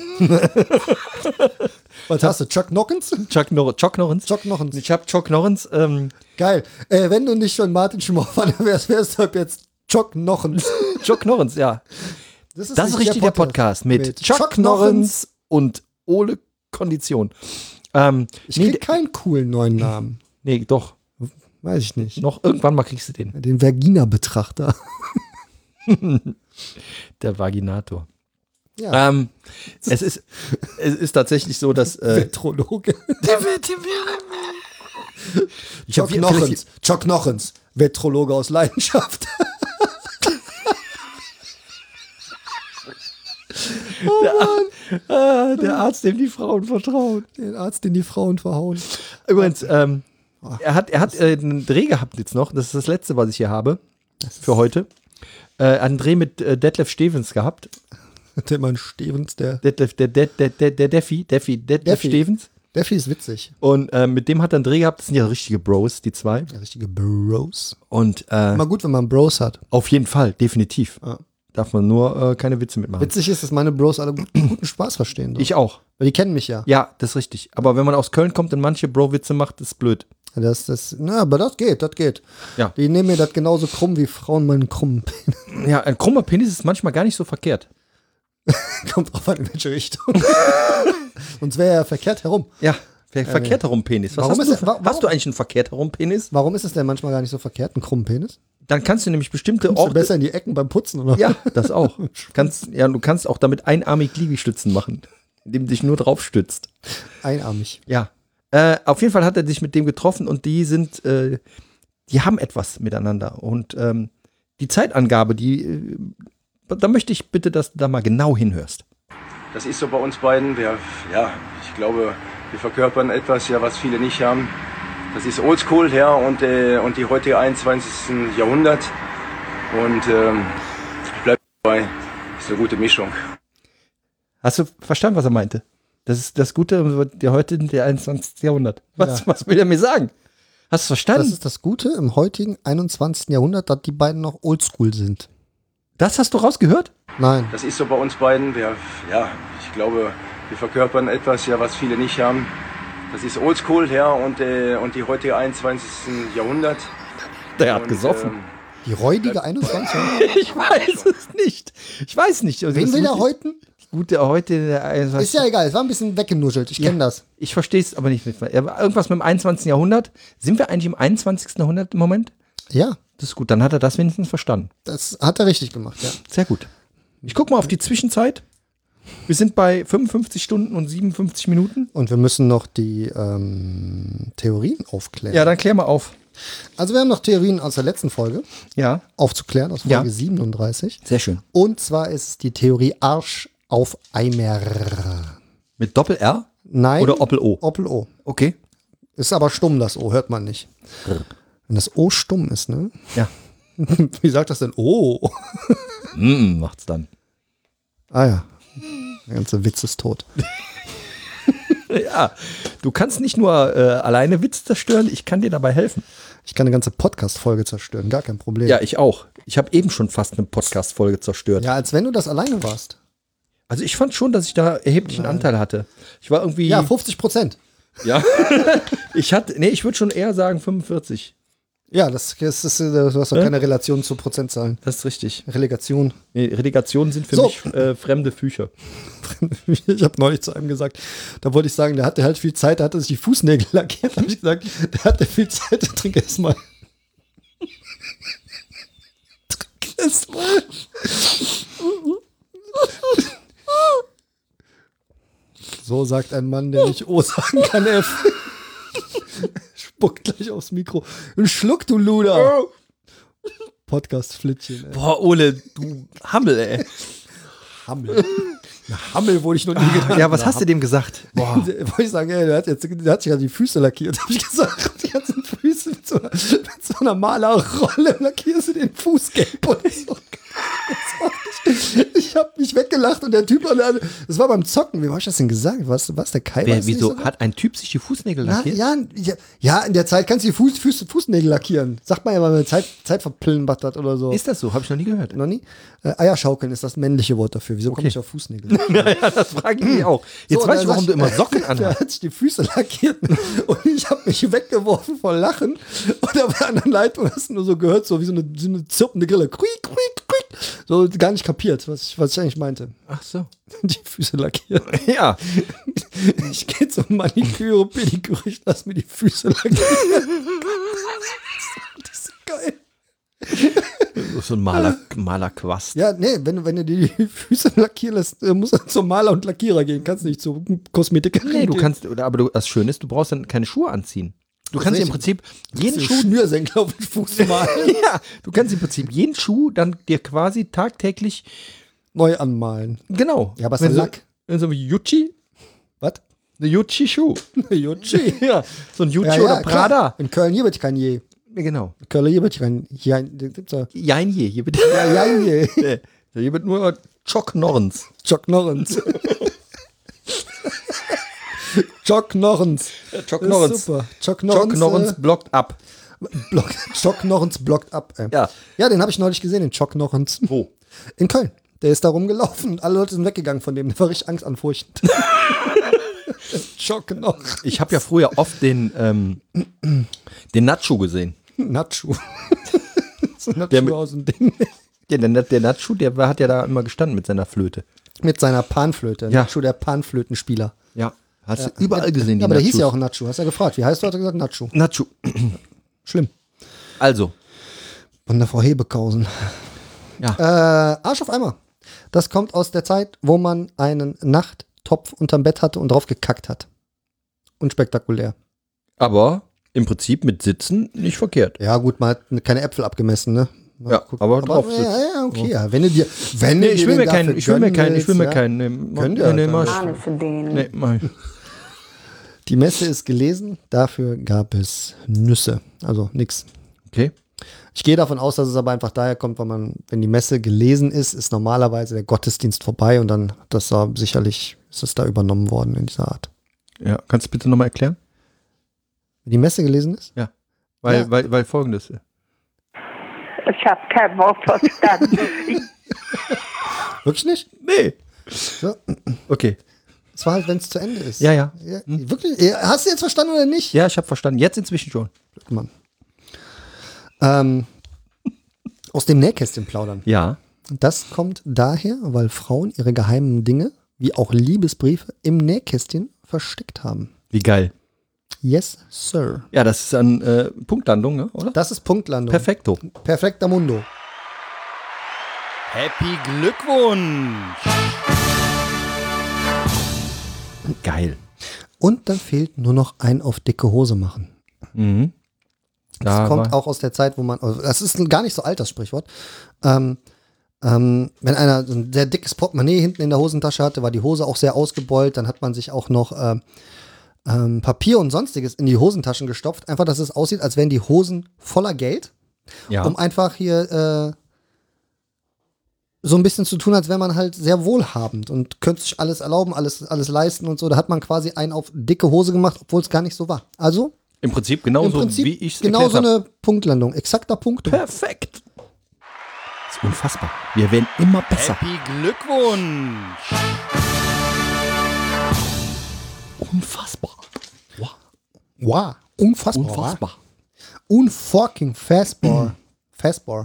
Was hast du? Chuck Norris? Chuck, Nor Chuck Norris. Chuck Norris. Ich hab Chuck Norris. Ähm, Geil. Äh, wenn du nicht schon Martin Schmorfer wärst, wärst du ab jetzt Chuck Norris. Chuck Norris, ja. Das ist nicht richtig der Podcast mit, mit Chuck, Chuck Norris und Ole Kondition. Ähm, Ich nee, krieg keinen coolen neuen Namen. nee, doch. Weiß ich nicht. Noch irgendwann mal kriegst du den. Den Vagina-Betrachter. Der Vaginator. Ja. Ähm, es, ist, es ist tatsächlich so, dass. Äh, Vetrologe. ich hab Chuck hier- Norris. Chuck Norris. Vetrologe aus Leidenschaft. Ah, der Arzt, dem die Frauen vertrauen. Den Arzt, den die Frauen verhauen. Übrigens, ähm, er hat, er hat äh, einen Dreh gehabt jetzt noch. Das ist das letzte, was ich hier habe für heute. Äh, einen Dreh mit äh, Detlef Stevens gehabt. Der Mann Stevens, der. Detlef, der, der, der, der, der Deffi, Deffi, Detlef Deffi. Stevens. Deffi ist witzig. Und äh, mit dem hat er einen Dreh gehabt. Das sind ja richtige Bros, die zwei. Der richtige Bros. Und äh, Immer gut, wenn man Bros hat. auf jeden Fall, definitiv. Ja. Darf man nur äh, keine Witze mitmachen. Witzig ist, dass meine Bros alle guten, guten Spaß verstehen. Ich auch. Weil die kennen mich ja. Ja, das ist richtig. Aber wenn man aus Köln kommt und manche Bro-Witze macht, ist blöd. Das, das, na, aber das geht, das geht. Ja. Die nehmen mir das genauso krumm wie Frauen meinen krummen Penis. Ja, ein krummer Penis ist manchmal gar nicht so verkehrt. Kommt drauf an, in welche Richtung. Sonst wäre er verkehrt herum. Ja, ver verkehrt herum Penis. Was Warum hast, ist du, er- wa- warum- hast du eigentlich einen verkehrt herum Penis? Warum ist es denn manchmal gar nicht so verkehrt, einen krummen Penis? Dann kannst du nämlich bestimmte Kommst du Orte. besser in die Ecken beim Putzen, oder? Ja, das auch. kannst, ja, du kannst auch damit einarmig Liegestützen machen, indem du dich nur drauf stützt. Einarmig. Ja. Äh, auf jeden Fall hat er sich mit dem getroffen und die sind, äh, die haben etwas miteinander. Und ähm, die Zeitangabe, die, äh, da möchte ich bitte, dass du da mal genau hinhörst. Das ist so bei uns beiden. Wir, ja, ich glaube, wir verkörpern etwas, ja, was viele nicht haben. Das ist Oldschool, ja, und, äh, und die heutige einundzwanzigsten. Jahrhundert. Und ähm, ich bleibe dabei, ist eine gute Mischung. Hast du verstanden, was er meinte? Das ist das Gute der heute der einundzwanzigsten. Jahrhundert. Was, Ja. was will er mir sagen? Hast du verstanden? Das ist das Gute im heutigen einundzwanzigsten. Jahrhundert, dass die beiden noch oldschool sind. Das hast du rausgehört? Nein. Das ist so bei uns beiden. Wir, ja, ich glaube, wir verkörpern etwas, ja, was viele nicht haben. Das ist Oldschool, ja, und, äh, und die heutige einundzwanzigsten. Jahrhundert. Der hat Und, gesoffen. ähm, Die räudige einundzwanzig. Ich weiß es nicht. Ich weiß nicht. Also Wen das will der Gute- häuten? Gute heute. Der einundzwanzigsten. Ist ja egal, es war ein bisschen weggenuschelt. Ich kenne das. Ich verstehe es aber nicht. Er war Irgendwas mit dem einundzwanzigsten. Jahrhundert. Sind wir eigentlich im einundzwanzigsten. Jahrhundert im Moment? Ja, Das ist gut. Dann hat er das wenigstens verstanden. das hat er richtig gemacht, ja. Sehr gut. Ich gucke mal auf die Zwischenzeit. Wir sind bei fünfundfünfzig Stunden und siebenundfünfzig Minuten. Und wir müssen noch die ähm, Theorien aufklären. Ja, dann klär mal auf. Also wir haben noch Theorien aus der letzten Folge Ja, aufzuklären, aus Folge Ja. siebenunddreißig. sehr schön. Und zwar ist die Theorie Arsch auf Eimer. Mit Doppel-R Nein. oder Doppel-O? Doppel-O. Okay. Ist aber stumm, das O, hört man nicht. Wenn das O stumm ist, ne? Ja. Wie sagt das denn? O. Mm, macht's dann. Ah ja. Der ganze Witz ist tot. Ja, du kannst nicht nur äh, alleine Witz zerstören, ich kann dir dabei helfen. Ich kann eine ganze Podcast-Folge zerstören, gar kein Problem. Ja, ich auch. Ich habe eben schon fast eine Podcast-Folge zerstört. Ja, als wenn du das alleine warst. Also ich fand schon, dass ich da erheblichen Anteil hatte. Ich war irgendwie. Ja, fünfzig Prozent. Ja. ich hatte, nee, ich würde schon eher sagen fünfundvierzig. Ja, das, das ist, du hast doch Äh? keine Relation zu Prozentzahlen. Das ist richtig. Relegation. Nee, Relegationen sind für So. mich äh, fremde Fücher. Ich habe neulich zu einem gesagt, da wollte ich sagen, der hatte halt viel Zeit, der hatte sich die Fußnägel lackiert. Da habe ich gesagt, der hatte viel Zeit, trink erst mal. Trink erst mal. So sagt ein Mann, der nicht O sagen kann, F. Spuckt gleich aufs Mikro. Ein Schluck, du Luder. Podcast-Flittchen, ey. Boah, Ole, du Hammel, ey. Hammel. Na, Hammel wurde ich noch nie gedacht. Ja, was hast du dem gesagt? Boah. Wollte ich sagen, ey, der hat, jetzt, der hat sich ja die Füße lackiert, habe ich gesagt. Die ganzen Füße mit so einer, mit so einer Malerrolle lackierst du den Fuß gelb oder so. Ich habe mich weggelacht und der Typ, das war beim Zocken, wie habe ich das denn gesagt? Was, was der Kai? Wer, Weiß nicht wieso? sogar? Hat ein Typ sich die Fußnägel Na, lackiert? ja, ja, ja, in der Zeit kannst du die Fuß, Fuß, Fußnägel lackieren. Sagt man ja, wenn man Zeit, Zeit verpillen hat oder so. Ist das so? Habe ich noch nie gehört. noch nie? Äh, Eierschaukeln ist das männliche Wort dafür. Wieso komme ich auf Fußnägel? Ja, das frage ich mich auch. Jetzt So, weiß dann ich, warum sag du immer ich- Socken Der anhast. hat sich die Füße lackiert und ich habe mich weggeworfen vor Lachen. Und auf der anderen Leitung hast du nur so gehört, so wie so eine, so eine zirpende Grille. Quiek, quiek, quiek. So gar nicht kapiert, was ich, was ich eigentlich meinte. Ach so. Die Füße lackiert. Ja. Ich gehe zum Maniküre, Pediküre, ich lass mir die Füße lackieren. Das ist so geil. So ein Maler, Malerquast. Ja, nee, wenn, du- wenn du dir die Füße lackieren lässt, äh, musst du zum Maler und Lackierer gehen. Kannst nicht zu Kosmetikerin Nee, du gehen. kannst, oder, aber du, das Schöne ist, du brauchst dann keine Schuhe anziehen. Du kannst dir im richtig. Prinzip jeden Den Schuh, Schnürsenkel auf den Fuß malen. ja, du kannst im Prinzip jeden Schuh dann dir quasi tagtäglich, Neu anmalen. genau. Ja, aber es ist wenn ein so, Lack. wenn so wie Gucci, Was? eine Gucci-Schuh. Jutschi. Ja, so ein Gucci Ja, ja, oder klar. Prada. In Köln hier wird kein je. Genau. In Köln hier wird kein je. Gibt's ja. Jein je, hier bitte. Ja, ja, je. Nee, hier wird nur Chuck Norrens. Chuck Norrens. Chuck Norrens. Chuck Das ist Norrens. Super. Chuck Norrens. Chuck Norrens äh, blockt ab. Block, Chuck Norrens blockt ab. Ey. Ja. Ja, den habe ich neulich gesehen, den Chuck Norrens. Wo? In Köln. Der ist da rumgelaufen und alle Leute sind weggegangen von dem. Der war richtig angstanfurchtend. Chuck Norrens. Ich habe ja früher oft den, ähm, den Nacho gesehen. Nacho. So ein Der Nacho mit- aus dem Ding. Der, der, der Nacho, der war- hat ja da immer gestanden mit seiner Flöte. Mit seiner Panflöte. Ja. Nacho, der Panflötenspieler. Ja. Hast du überall gesehen, die Ja, aber der hieß Nachos. ja auch Nacho. Hast ja gefragt. Wie heißt du? Hat er gesagt Nacho. Nacho. Schlimm. Also, Und eine Frau Hebekausen. Ja. Äh, Arsch auf Eimer. Das kommt aus der Zeit, wo man einen Nachttopf unterm Bett hatte und drauf gekackt hat. Unspektakulär. Aber im Prinzip mit Sitzen nicht verkehrt. Ja, gut, man hat keine Äpfel abgemessen, ne? Ja, guck, aber drauf sitzen. Ja, ja, okay, ja. Wenn du dir, wenn Nee, du ich dir will mir den keinen, dafür ich will mir gönnen keinen, ich will mir willst, keinen. Nee, Könnt nee, ihr, nee, dann- mach ich. Nee, mach ich. Die Messe ist gelesen, dafür gab es Nüsse. Also nix. Okay. Ich gehe davon aus, dass es aber einfach daher kommt, weil man, wenn die Messe gelesen ist, ist normalerweise der Gottesdienst vorbei und dann, das war sicherlich, ist es da übernommen worden in dieser Art. Ja, kannst du bitte nochmal erklären? Wenn die Messe gelesen ist? Weil, Ja. weil, weil folgendes. Ich habe kein Wort verstanden. Wirklich nicht? Nee. Ja. Okay. Es war halt, wenn es zu Ende ist. Ja, ja. ja Wirklich? Ja, hast du jetzt verstanden oder nicht? Ja, ich habe verstanden. Jetzt inzwischen schon. Mann. Ähm, aus dem Nähkästchen plaudern. Ja. Das kommt daher, weil Frauen ihre geheimen Dinge, wie auch Liebesbriefe, im Nähkästchen versteckt haben. Wie geil. Yes, sir. Ja, das ist eine äh, Punktlandung, ne? Oder? Das ist Punktlandung. Perfekto. Perfekter Mundo. Happy Glückwunsch. Geil. Und dann fehlt nur noch ein auf dicke Hose machen. Mhm. Das Da kommt war- auch aus der Zeit, wo man, also das ist ein gar nicht so alt, das Sprichwort. Ähm, ähm, wenn einer so ein sehr dickes Portemonnaie hinten in der Hosentasche hatte, war die Hose auch sehr ausgebeult, dann hat man sich auch noch ähm, ähm, Papier und sonstiges in die Hosentaschen gestopft, einfach, dass es aussieht, als wären die Hosen voller Geld, Ja. um einfach hier äh, so ein bisschen zu tun, als wäre man halt sehr wohlhabend und könnte sich alles erlauben, alles, alles leisten und so. Da hat man quasi einen auf dicke Hose gemacht, obwohl es gar nicht so war. Also Im Prinzip genauso, im Prinzip wie ich es genau so erklärt habe. eine Punktlandung, exakter Punkt. Perfekt. Das ist unfassbar. Wir werden immer besser. Happy Glückwunsch. Unfassbar. Wow. Wow, unfassbar. Unfassbar. Unfucking fastbar. Fastbar.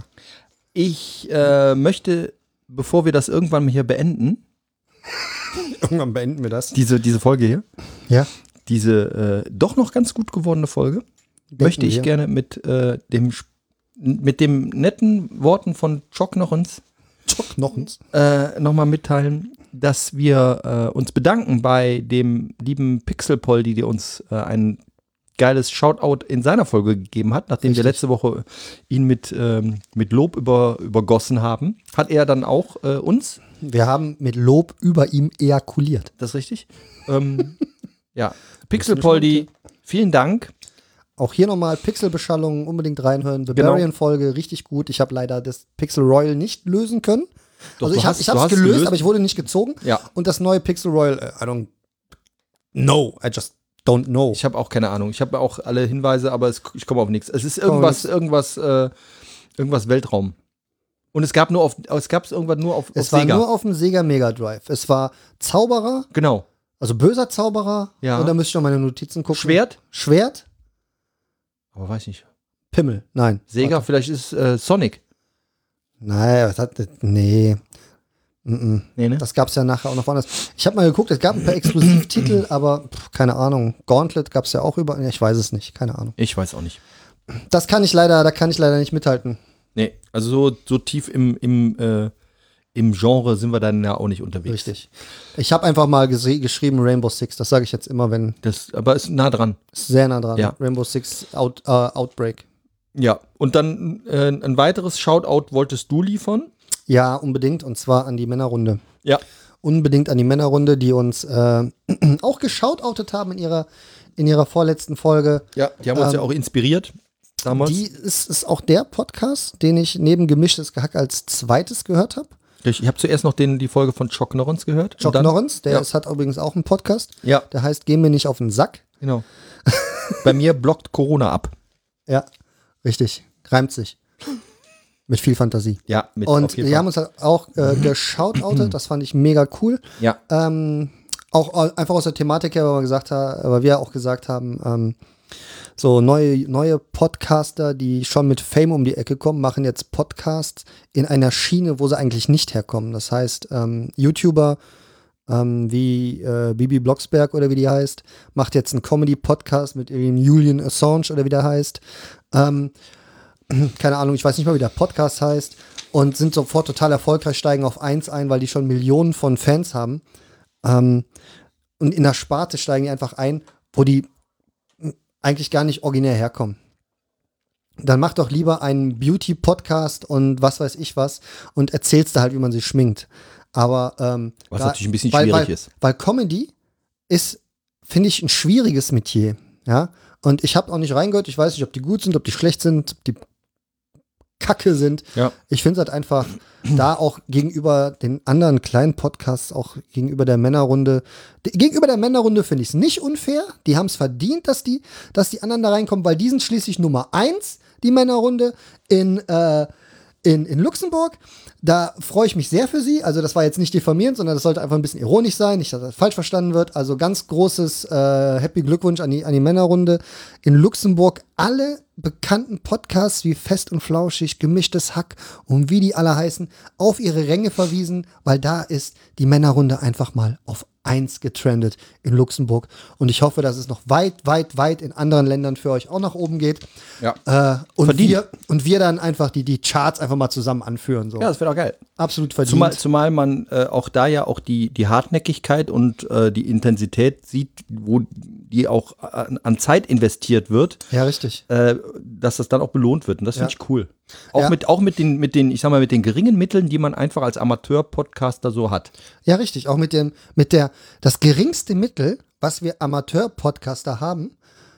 Ich äh, möchte, bevor wir das irgendwann mal hier beenden, Irgendwann beenden wir das. diese, diese Folge hier, Ja. diese äh, doch noch ganz gut gewordene Folge, Denken möchte ich wir. gerne mit, äh, dem, Sp- mit dem netten Worten von Jock Nochens Knochens. äh, nochmal mitteilen, dass wir äh, uns bedanken bei dem lieben Pixelpoldi, der uns äh, ein geiles Shoutout in seiner Folge gegeben hat, nachdem Richtig. wir letzte Woche ihn mit, ähm, mit Lob über, übergossen haben, hat er dann auch äh, uns, Wir haben mit Lob über ihm ejakuliert. das ist richtig, ähm, ja, Pixelpoldi, vielen Dank. Auch hier nochmal Pixelbeschallung, unbedingt reinhören. Genau. Barbarian-Folge, richtig gut. Ich habe leider das Pixel Royal nicht lösen können. Doch, also du ich habe hast- ich du hab's hast gelöst, gelöst. aber ich wurde nicht gezogen. Ja. Und das neue Pixel Royal, äh, I don't know. I just don't know. Ich habe auch keine Ahnung. Ich habe auch alle Hinweise, aber es, ich komme auf nichts. Es ist irgendwas, irgendwas, äh, irgendwas Weltraum. Und es gab nur auf, es gab es irgendwann nur auf, es auf war Sega. nur auf dem Sega Mega Drive. Es war Zauberer, Genau. also böser Zauberer. Ja. Und da müsste ich noch meine Notizen gucken. Schwert? Schwert? Aber weiß nicht. Pimmel. Nein. Sega, Warte. vielleicht ist es äh, Sonic. Nein, was hat das? Nee. Mm-mm. Nee, ne? Das gab es ja nachher auch noch woanders. Ich habe mal geguckt, es gab ein paar Exklusivtitel, aber pff, keine Ahnung. Gauntlet gab es ja auch über. Ja, ich weiß es nicht, keine Ahnung. Ich weiß auch nicht. Das kann ich leider, da kann ich leider nicht mithalten. Nee, also so, so tief im, im, äh, im Genre sind wir dann ja auch nicht unterwegs. Richtig. Ich habe einfach mal gese- geschrieben Rainbow Six. Das sage ich jetzt immer, wenn Das, aber ist nah dran. ist sehr nah dran. Ja. Rainbow Six Out, äh, Outbreak. Ja, und dann äh, ein weiteres Shoutout wolltest du liefern? Ja, unbedingt. Und zwar an die Männerrunde. Ja. Unbedingt an die Männerrunde, die uns äh, auch geshoutoutet haben in ihrer, in ihrer vorletzten Folge. Ja, die haben uns Ähm, ja auch inspiriert damals. Die ist, ist auch der Podcast, den ich neben Gemischtes Gehack als zweites gehört habe. Ich habe zuerst noch den, die Folge von Chuck Norris gehört. und Jock dann- Norrens, der ja. ist, hat übrigens auch einen Podcast. Ja, Der heißt Geh mir nicht auf den Sack. genau. Bei mir blockt Corona ab. Ja, richtig. Reimt sich. Mit viel Fantasie. Ja, mit Und auf jeden die Fall. haben uns halt auch äh, geshoutoutet. Das fand ich mega cool. Ja, Ähm, auch au- einfach aus der Thematik her, weil wir gesagt haben, weil wir auch gesagt haben, ähm, so neue, neue Podcaster, die schon mit Fame um die Ecke kommen, machen jetzt Podcasts in einer Schiene, wo sie eigentlich nicht herkommen. Das heißt, ähm, YouTuber ähm, wie äh, Bibi Blocksberg oder wie die heißt, macht jetzt einen Comedy-Podcast mit ihrem Julian Assange oder wie der heißt. Ähm, keine Ahnung, ich weiß nicht mal, wie der Podcast heißt, und sind sofort total erfolgreich, steigen auf eins ein, weil die schon Millionen von Fans haben. Ähm, und in der Sparte steigen die einfach ein, wo die eigentlich gar nicht originär herkommen. Dann mach doch lieber einen Beauty-Podcast und was weiß ich was und erzählst da halt, wie man sich schminkt. Aber ähm, was da, natürlich ein bisschen weil, schwierig weil, ist. Weil Comedy ist, finde ich, ein schwieriges Metier. Ja? Und ich habe auch nicht reingehört, ich weiß nicht, ob die gut sind, ob die schlecht sind, ob die Kacke sind. Ja. Ich finde es halt einfach da auch gegenüber den anderen kleinen Podcasts, auch gegenüber der Männerrunde, die, gegenüber der Männerrunde finde ich es nicht unfair. Die haben es verdient, dass die, dass die anderen da reinkommen, weil die sind schließlich Nummer eins, die Männerrunde in, äh, in, in Luxemburg. Da freue ich mich sehr für sie. Also das war jetzt nicht diffamierend, sondern das sollte einfach ein bisschen ironisch sein, nicht, dass das falsch verstanden wird. Also ganz großes äh, Happy Glückwunsch an die, an die Männerrunde. In Luxemburg alle bekannten Podcasts wie Fest und Flauschig, Gemischtes Hack und wie die alle heißen, auf ihre Ränge verwiesen, weil da ist die Männerrunde einfach mal auf eins getrendet in Luxemburg. Und ich hoffe, dass es noch weit, weit, weit in anderen Ländern für euch auch nach oben geht. Ja. Äh, und, Verdient. wir, und wir dann einfach die, die Charts einfach mal zusammen anführen. So. Ja, das wäre doch geil. Absolut verdient. Zumal, zumal man äh, auch da ja auch die, die Hartnäckigkeit und äh, die Intensität sieht, wo die auch an, an Zeit investiert wird. Ja, richtig. Äh, dass das dann auch belohnt wird. Und das finde Ja. ich cool. Auch, Ja. mit, auch mit den, mit den, ich sag mal, mit den geringen Mitteln, die man einfach als Amateur-Podcaster so hat. Ja, richtig. Auch mit dem, mit der, das geringste Mittel, was wir Amateur-Podcaster haben,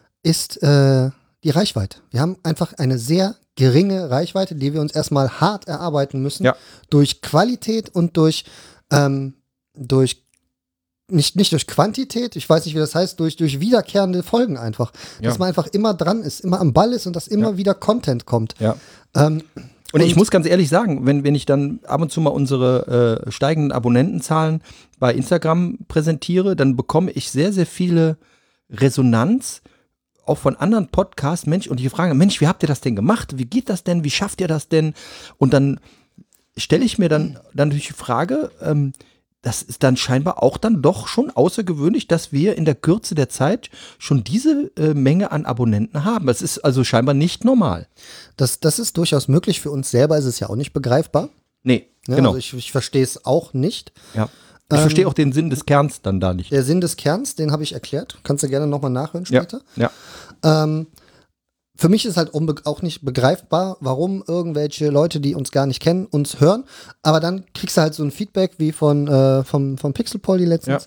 ist äh, die Reichweite. Wir haben einfach eine sehr geringe Reichweite, die wir uns erstmal hart erarbeiten müssen. Ja. Durch Qualität und durch, ähm, durch nicht, nicht durch Quantität, ich weiß nicht, wie das heißt, durch, durch wiederkehrende Folgen einfach. Ja. Dass man einfach immer dran ist, immer am Ball ist und dass immer Ja. wieder Content kommt. Ja. Ähm, Und ich muss ganz ehrlich sagen, wenn, wenn ich dann ab und zu mal unsere äh, steigenden Abonnentenzahlen bei Instagram präsentiere, dann bekomme ich sehr, sehr viele Resonanz, auch von anderen Podcasts, Mensch, und die fragen, Mensch, wie habt ihr das denn gemacht? Wie geht das denn? Wie schafft ihr das denn? Und dann stelle ich mir dann, dann natürlich die Frage, ähm, das ist dann scheinbar auch dann doch schon außergewöhnlich, dass wir in der Kürze der Zeit schon diese äh, Menge an Abonnenten haben. Das ist also scheinbar nicht normal. Das, das ist durchaus möglich. Für uns selber ist es ja auch nicht begreifbar. Nee, Ja, genau. Also ich, ich verstehe es auch nicht. Ja. Ich Ähm, verstehe auch den Sinn des Kerns dann da nicht. Der Sinn des Kerns, den habe ich erklärt. Kannst du gerne nochmal nachhören Ja, später. ja. Ähm, für mich ist halt unbe- auch nicht begreifbar, warum irgendwelche Leute, die uns gar nicht kennen, uns hören. Aber dann kriegst du halt so ein Feedback wie von äh, vom, vom Pixelpolly letztens,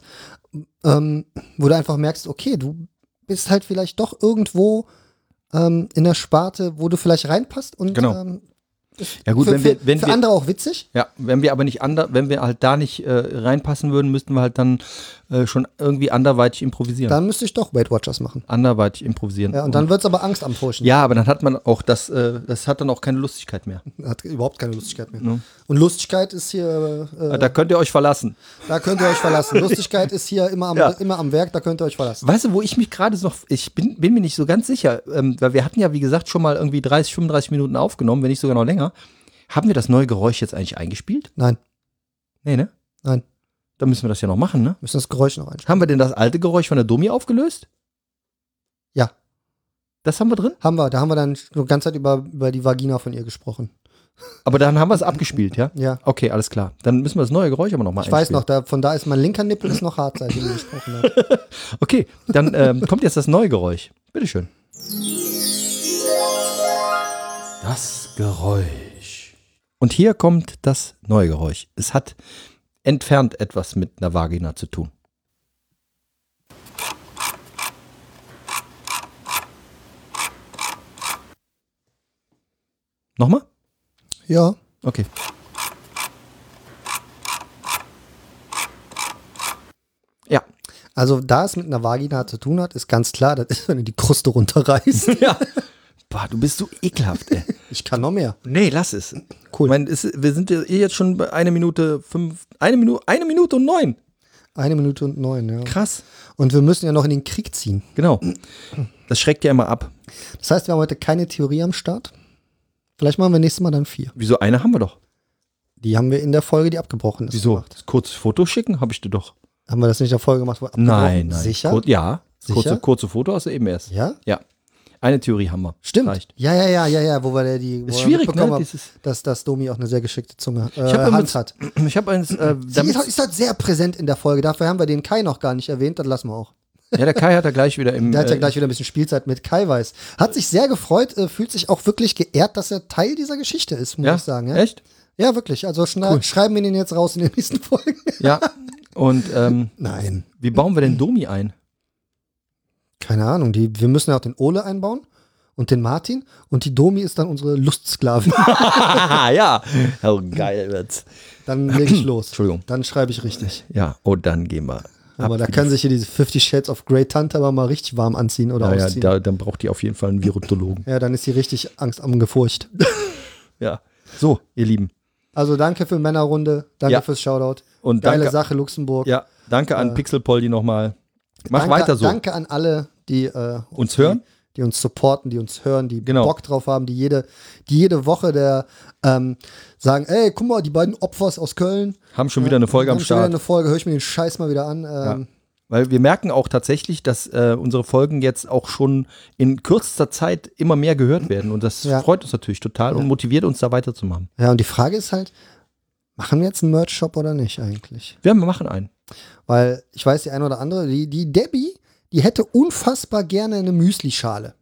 ähm, wo du einfach merkst, okay, du bist halt vielleicht doch irgendwo ähm, in der Sparte, wo du vielleicht reinpasst und Genau. ähm, ist Ja gut, für, wenn wir- für, wenn für wir- andere auch witzig. Ja, wenn wir aber nicht ander, wenn wir halt da nicht äh, reinpassen würden, müssten wir halt dann äh, schon irgendwie anderweitig improvisieren. Dann müsste ich doch Weight Watchers machen. anderweitig improvisieren. Ja, und dann wird es aber Angst am Pushen. ja, aber dann hat man auch das, äh, das hat dann auch keine Lustigkeit mehr. Hat überhaupt keine Lustigkeit mehr. Ne? Und Lustigkeit ist hier, äh, Da könnt ihr euch verlassen. da könnt ihr euch verlassen. Lustigkeit ist hier immer am, Ja. immer am Werk, da könnt ihr euch verlassen. Weißt du, wo ich mich gerade noch, ich bin, bin mir nicht so ganz sicher, ähm, weil wir hatten ja, wie gesagt, schon mal irgendwie dreißig, fünfunddreißig Minuten aufgenommen, wenn nicht sogar noch länger. Haben wir das neue Geräusch jetzt eigentlich eingespielt? Nein, Nee, ne? nein. Dann müssen wir das ja noch machen, ne? Müssen das Geräusch noch einstellen. Haben wir denn das alte Geräusch von der Domi aufgelöst? Ja. Das haben wir drin? Haben wir, da haben wir dann die ganze Zeit über, über die Vagina von ihr gesprochen. Aber dann haben wir es abgespielt, ja? Ja. Okay, alles klar. Dann müssen wir das neue Geräusch aber nochmal Ich weiß noch, da, von da ist mein linker Nippel ist noch hart, seitdem ich gesprochen habe. Okay, dann ähm, kommt jetzt das neue Geräusch. Bitteschön. Das Geräusch. Und hier kommt das neue Geräusch. Es hat entfernt etwas mit einer Vagina zu tun. Nochmal? Ja. Okay. Ja. Also, da es mit einer Vagina zu tun hat, ist ganz klar, das ist, wenn du die Kruste runterreißt. Ja. Boah, du bist so ekelhaft, ey. Ich kann noch mehr. Nee, lass es. Cool. Ich meine, es, wir sind ja eh jetzt schon bei eine Minute fünf, eine Minute, eine Minute und neun. Eine Minute und neun, ja. Krass. Und wir müssen ja noch in den Krieg ziehen. Genau. Das schreckt ja immer ab. Das heißt, wir haben heute keine Theorie am Start. Vielleicht machen wir nächstes Mal dann vier. Wieso? Eine haben wir doch. Die haben wir in der Folge, die abgebrochen ist. Wieso? gemacht. Das kurze Foto schicken habe ich dir doch. Haben wir das nicht in der Folge gemacht? Wo abgebrochen? Nein, nein. Sicher? Kur ja. Sicher? Kurze, kurze Foto hast du eben erst. Ja? Ja. Eine Theorie haben wir. Stimmt. Reicht. Ja, ja, ja, ja, ja, wo wir der die. Ist schwierig, ne? Haben, dass, dass Domi auch eine sehr geschickte Zunge äh, ich Hand übrigens, hat. Ich habe eins. Äh, Sie ist, ist halt sehr präsent in der Folge. Dafür haben wir den Kai noch gar nicht erwähnt. Das lassen wir auch. Ja, der Kai hat ja gleich wieder im. Der hat ja äh, gleich wieder ein bisschen Spielzeit mit Kai Weiß. Hat sich sehr gefreut, äh, fühlt sich auch wirklich geehrt, dass er Teil dieser Geschichte ist, muss ja? ich sagen. Ja? Echt? Ja, wirklich. Also schna- cool. Schreiben wir den jetzt raus in den nächsten Folgen. Ja. Und ähm, nein. Wie bauen wir denn Domi ein? Keine Ahnung. Die, wir müssen ja auch den Ole einbauen und den Martin und die Domi ist dann unsere Lustsklavin. Ja. Oh, geil wird's. Dann lege ich los. Entschuldigung. Dann schreibe ich richtig. Ja, und dann gehen wir. Aber da können sich hier diese Fifty Shades of Grey Tante aber mal richtig warm anziehen oder ja, ausziehen. Ja, da, dann braucht die auf jeden Fall einen Virologen. Ja, dann ist sie richtig Angst am Gefurcht. Ja. So, ihr Lieben. Also danke für Männerrunde. Danke ja. fürs Shoutout. Und Geile danke, Sache, Luxemburg. Ja, danke an äh, Pixelpoldi nochmal. Mach danke, weiter so. Danke an alle, die äh, uns hören. Die, die uns supporten, die uns hören, die genau. Bock drauf haben, die jede, die jede Woche der ähm, sagen, ey, guck mal, die beiden Opfers aus Köln haben schon wieder eine Folge haben am Start. Schon wieder eine Folge, höre ich mir den Scheiß mal wieder an. Ähm, ja. Weil wir merken auch tatsächlich, dass äh, unsere Folgen jetzt auch schon in kürzester Zeit immer mehr gehört werden. Und das ja. freut uns natürlich total ja. und motiviert uns, da weiterzumachen. Ja, und die Frage ist halt, machen wir jetzt einen Merch-Shop oder nicht eigentlich? Ja, wir machen einen. Weil ich weiß, die eine oder andere, die, die Debbie, die hätte unfassbar gerne eine Müsli-Schale.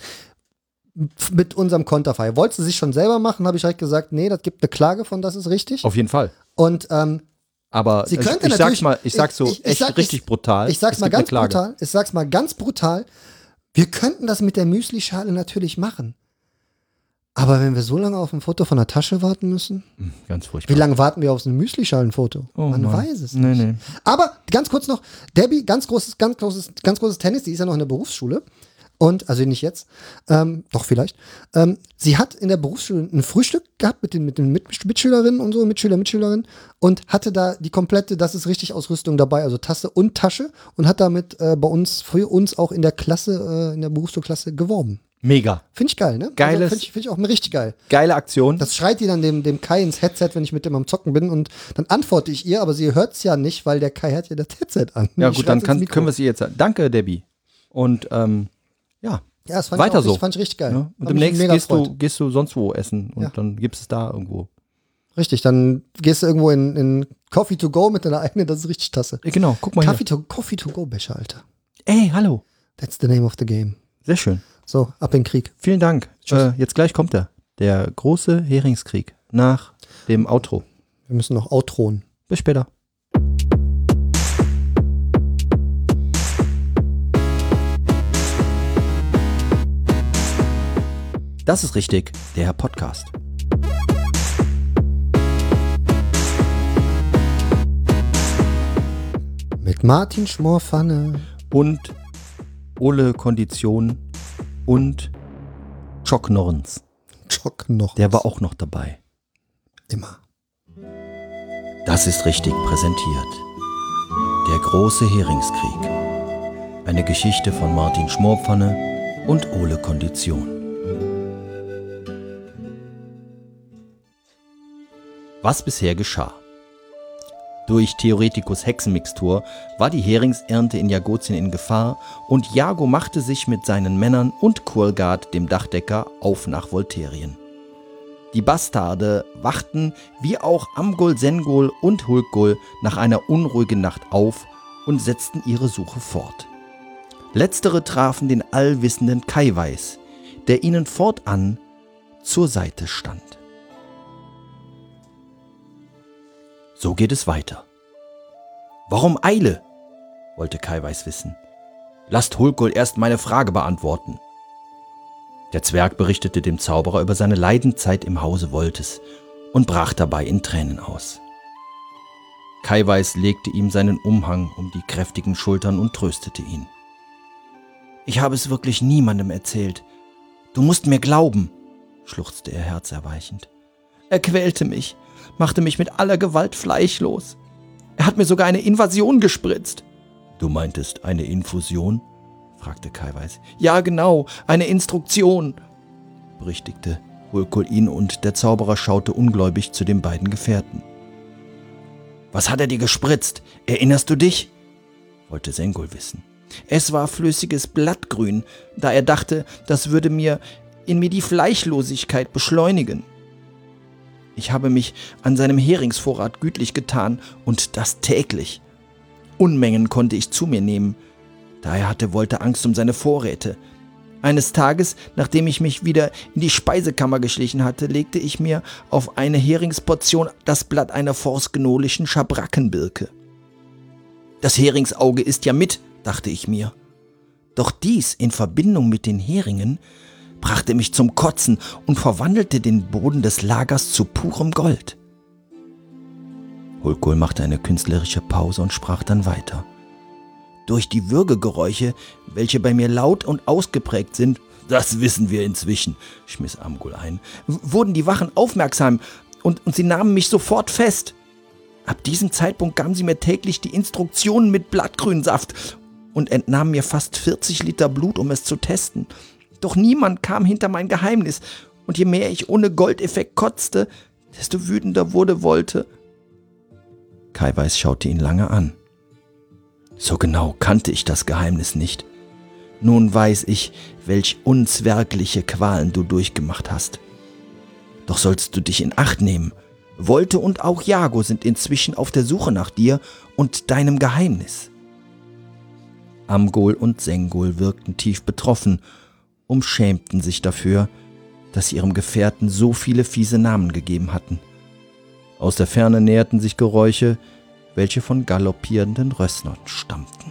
Mit unserem Konterfei. Wollte sie sich schon selber machen, habe ich direkt gesagt, nee, das gibt eine Klage von, das ist richtig. Auf jeden Fall. Und ähm, aber sie könnte ich, ich sag's mal, ich sag's so ich, ich, echt sag, richtig ich, brutal. Ich sag's mal ganz brutal. Ich sag's mal ganz brutal. Wir könnten das mit der Müsli-Schale natürlich machen. Aber wenn wir so lange auf ein Foto von der Tasche warten müssen, ganz furchtbar. Wie lange warten wir auf so ein Müsli-Schalen-Foto? Oh, Man Mann. weiß es nee, nicht. Nee. Aber ganz kurz noch, Debbie, ganz großes, ganz großes, ganz großes Tennis, die ist ja noch in der Berufsschule. Und, also nicht jetzt, ähm, doch vielleicht. Ähm, sie hat in der Berufsschule ein Frühstück gehabt mit den, mit den Mit- Mitschülerinnen und so, Mitschüler, Mitschülerinnen und hatte da die komplette, das ist richtig Ausrüstung dabei, also Tasse und Tasche und hat damit äh, bei uns, für uns auch in der Klasse, äh, in der Berufsschulklasse geworben. Mega. Finde ich geil, ne? Geiles. Also, Finde ich, find ich auch richtig geil. Geile Aktion. Das schreit die dann dem, dem Kai ins Headset, wenn ich mit dem am Zocken bin und dann antworte ich ihr, aber sie hört es ja nicht, weil der Kai hat ja das Headset an. Ja Ich gut, dann schreib's kann, ins Mikro. können wir sie jetzt sagen. Danke, Debbie. Und ähm, ja, ja das fand weiter ich auch so. richtig, fand ich richtig geil. Ja? Hat Und mich demnächst mega gehst du, gefreut. gehst du sonst wo essen und Ja. dann gibst es da irgendwo. Richtig, dann gehst du irgendwo in, in Coffee to go mit deiner eigenen, das ist richtig Tasse. Ja, genau, guck mal Coffee hier. to, Coffee to go Becher, Alter. Ey, hallo. That's the name of the game. Sehr schön. So, ab in den Krieg. Vielen Dank. Äh, jetzt gleich kommt er. Der große Heringskrieg nach dem Outro. Wir müssen noch outroen. Bis später. Das ist richtig, der Podcast. Mit Martin Schmorpfanne. Und Ole Kondition und Chock Norrens. Chock noch. Der war auch noch dabei. Immer. Das ist richtig präsentiert. Der große Heringskrieg. Eine Geschichte von Martin Schmorpfanne und Ole Kondition. Was bisher geschah? Durch Theoreticus Hexenmixtur war die Heringsernte in Jagotien in Gefahr und Jago machte sich mit seinen Männern und Kurgard, dem Dachdecker, auf nach Volterien. Die Bastarde wachten wie auch Amgol, Sengol und Hulkgol nach einer unruhigen Nacht auf und setzten ihre Suche fort. Letztere trafen den allwissenden Kaiweis, der ihnen fortan zur Seite stand. So geht es weiter. Warum Eile? Wollte Kaiweis wissen. Lasst Hulkgol erst meine Frage beantworten. Der Zwerg berichtete dem Zauberer über seine Leidenzeit im Hause Woltes und brach dabei in Tränen aus. Kaiweis legte ihm seinen Umhang um die kräftigen Schultern und tröstete ihn. Ich habe es wirklich niemandem erzählt. Du musst mir glauben, schluchzte er herzerweichend. Er quälte mich, machte mich mit aller Gewalt fleischlos. Er hat mir sogar eine Invasion gespritzt. Du meintest eine Infusion? Fragte Kaiweis. Ja, genau, eine Instruktion, berichtigte Hulkgol ihn und der Zauberer schaute ungläubig zu den beiden Gefährten. Was hat er dir gespritzt? Erinnerst du dich? Wollte Sengol wissen. Es war flüssiges Blattgrün, da er dachte, das würde mir in mir die Fleischlosigkeit beschleunigen. Ich habe mich an seinem Heringsvorrat gütlich getan und das täglich. Unmengen konnte ich zu mir nehmen, da er hatte wollte Angst um seine Vorräte. Eines Tages, nachdem ich mich wieder in die Speisekammer geschlichen hatte, legte ich mir auf eine Heringsportion das Blatt einer forstgenolischen Schabrackenbirke. Das Heringsauge ist ja mit, dachte ich mir. Doch dies in Verbindung mit den Heringen brachte mich zum Kotzen und verwandelte den Boden des Lagers zu purem Gold. Hulkul machte eine künstlerische Pause und sprach dann weiter. Durch die Würgegeräusche, welche bei mir laut und ausgeprägt sind, das wissen wir inzwischen, schmiss Amgul ein, wurden die Wachen aufmerksam und, und sie nahmen mich sofort fest. Ab diesem Zeitpunkt gaben sie mir täglich die Instruktionen mit Blattgrünsaft und entnahmen mir fast vierzig Liter Blut, um es zu testen. Doch niemand kam hinter mein Geheimnis, und je mehr ich ohne Goldeffekt kotzte, desto wütender wurde wollte. Keiweis schaute ihn lange an. So genau kannte ich das Geheimnis nicht. Nun weiß ich, welch unzwergliche Qualen du durchgemacht hast. Doch sollst du dich in Acht nehmen. Wolte und auch Yago sind inzwischen auf der Suche nach dir und deinem Geheimnis. Amgol und Sengol wirkten tief betroffen, umschämten sich dafür, dass sie ihrem Gefährten so viele fiese Namen gegeben hatten. Aus der Ferne näherten sich Geräusche, welche von galoppierenden Rössern stammten.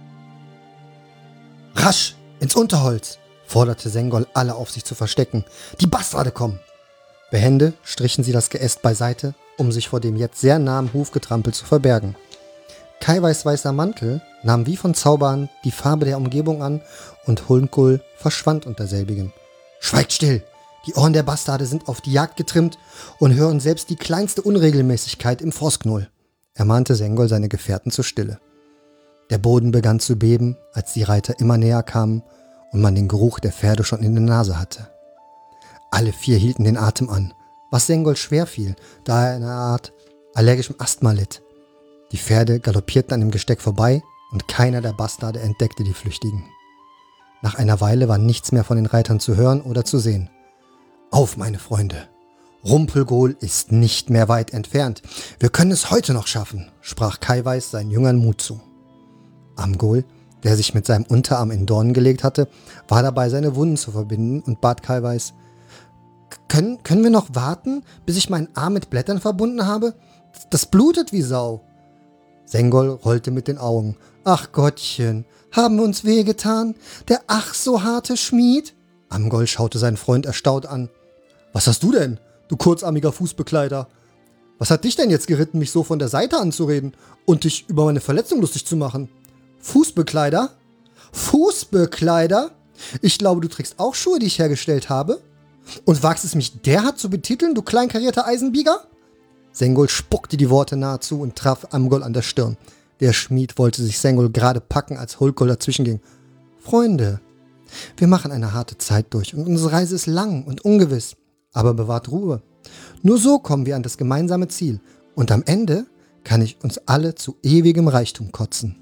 »Rasch, ins Unterholz«, forderte Sengol alle auf, sich zu verstecken. »Die Bastarde kommen!« Behende strichen sie das Geäst beiseite, um sich vor dem jetzt sehr nahen Hufgetrampel zu verbergen. Keiweis weißer Mantel nahm wie von Zaubern die Farbe der Umgebung an und Hulkul verschwand unter selbigem. »Schweigt still! Die Ohren der Bastarde sind auf die Jagd getrimmt und hören selbst die kleinste Unregelmäßigkeit im Frostknoll«, ermahnte Sengol seine Gefährten zur Stille. Der Boden begann zu beben, als die Reiter immer näher kamen und man den Geruch der Pferde schon in der Nase hatte. Alle vier hielten den Atem an, was Sengol schwer fiel, da er eine Art allergischem Asthma litt. Die Pferde galoppierten an dem Gesteck vorbei und keiner der Bastarde entdeckte die Flüchtigen. Nach einer Weile war nichts mehr von den Reitern zu hören oder zu sehen. »Auf, meine Freunde! Rumpelgol ist nicht mehr weit entfernt. Wir können es heute noch schaffen«, sprach Keiweis seinen Jüngern Mut zu. Amgol, der sich mit seinem Unterarm in Dornen gelegt hatte, war dabei, seine Wunden zu verbinden und bat Keiweis, Können, können wir noch warten, bis ich meinen Arm mit Blättern verbunden habe? Das blutet wie Sau.« Sengol rollte mit den Augen. »Ach Gottchen, haben wir uns wehgetan? Der ach so harte Schmied?« Amgol schaute seinen Freund erstaunt an. »Was hast du denn, du kurzarmiger Fußbekleider? Was hat dich denn jetzt geritten, mich so von der Seite anzureden und dich über meine Verletzung lustig zu machen? Fußbekleider? Fußbekleider? Ich glaube, du trägst auch Schuhe, die ich hergestellt habe? Und wagst es mich derart zu betiteln, du kleinkarierter Eisenbieger?« Sengol spuckte die Worte nahezu und traf Amgol an der Stirn. Der Schmied wollte sich Sengol gerade packen, als Hulkul dazwischen ging. »Freunde, wir machen eine harte Zeit durch und unsere Reise ist lang und ungewiss. Aber bewahrt Ruhe. Nur so kommen wir an das gemeinsame Ziel. Und am Ende kann ich uns alle zu ewigem Reichtum kotzen.«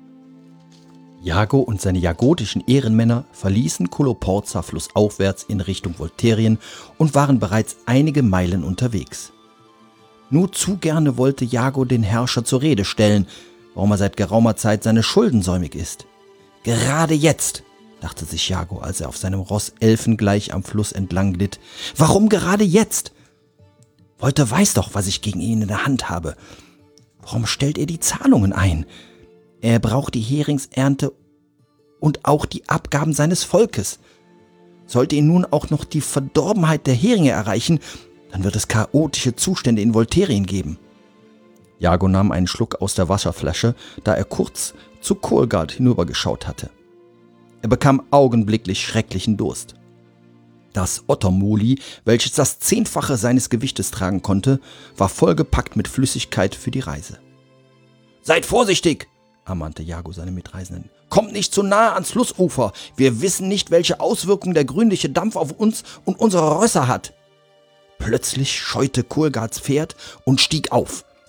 Yago und seine jagotischen Ehrenmänner verließen Koloporza flussaufwärts in Richtung Volterien und waren bereits einige Meilen unterwegs. Nur zu gerne wollte Yago den Herrscher zur Rede stellen, warum er seit geraumer Zeit seine Schulden säumig ist. Gerade jetzt, dachte sich Yago, als er auf seinem Ross elfengleich am Fluss entlang glitt. Warum gerade jetzt? Volter weiß doch, was ich gegen ihn in der Hand habe. Warum stellt er die Zahlungen ein? Er braucht die Heringsernte und auch die Abgaben seines Volkes. Sollte ihn nun auch noch die Verdorbenheit der Heringe erreichen, dann wird es chaotische Zustände in Volterien geben. Yago nahm einen Schluck aus der Wasserflasche, da er kurz zu Kolgard hinübergeschaut hatte. Er bekam augenblicklich schrecklichen Durst. Das Ottermoli, welches das Zehnfache seines Gewichtes tragen konnte, war vollgepackt mit Flüssigkeit für die Reise. »Seid vorsichtig«, ermahnte Yago seine Mitreisenden. »Kommt nicht zu nahe ans Flussufer. Wir wissen nicht, welche Auswirkungen der grünliche Dampf auf uns und unsere Rösser hat.« Plötzlich scheute Kolgards Pferd und stieg auf.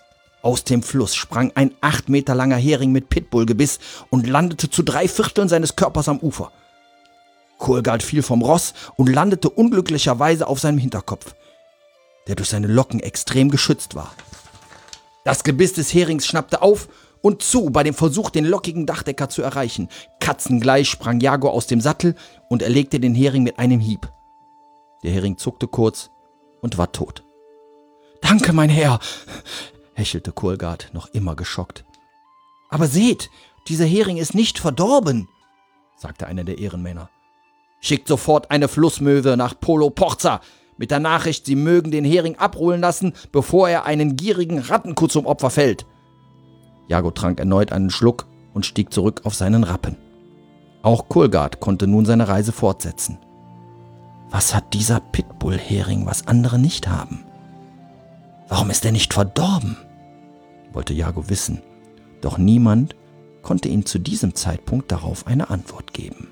Aus dem Fluss sprang ein acht Meter langer Hering mit Pitbullgebiss und landete zu drei Vierteln seines Körpers am Ufer. Kohlgard fiel vom Ross und landete unglücklicherweise auf seinem Hinterkopf, der durch seine Locken extrem geschützt war. Das Gebiss des Herings schnappte auf und zu bei dem Versuch, den lockigen Dachdecker zu erreichen. Katzengleich sprang Jago aus dem Sattel und erlegte den Hering mit einem Hieb. Der Hering zuckte kurz und war tot. »Danke, mein Herr«, hechelte Kohlgard, noch immer geschockt. »Aber seht, dieser Hering ist nicht verdorben«, sagte einer der Ehrenmänner. »Schickt sofort eine Flussmöwe nach Polo Porza mit der Nachricht, sie mögen den Hering abholen lassen, bevor er einen gierigen Rattenkuh zum Opfer fällt.« Jago trank erneut einen Schluck und stieg zurück auf seinen Rappen. Auch Kohlgard konnte nun seine Reise fortsetzen. Was hat dieser Pitbull-Hering, was andere nicht haben? Warum ist er nicht verdorben? Wollte Jago wissen, doch niemand konnte ihm zu diesem Zeitpunkt darauf eine Antwort geben.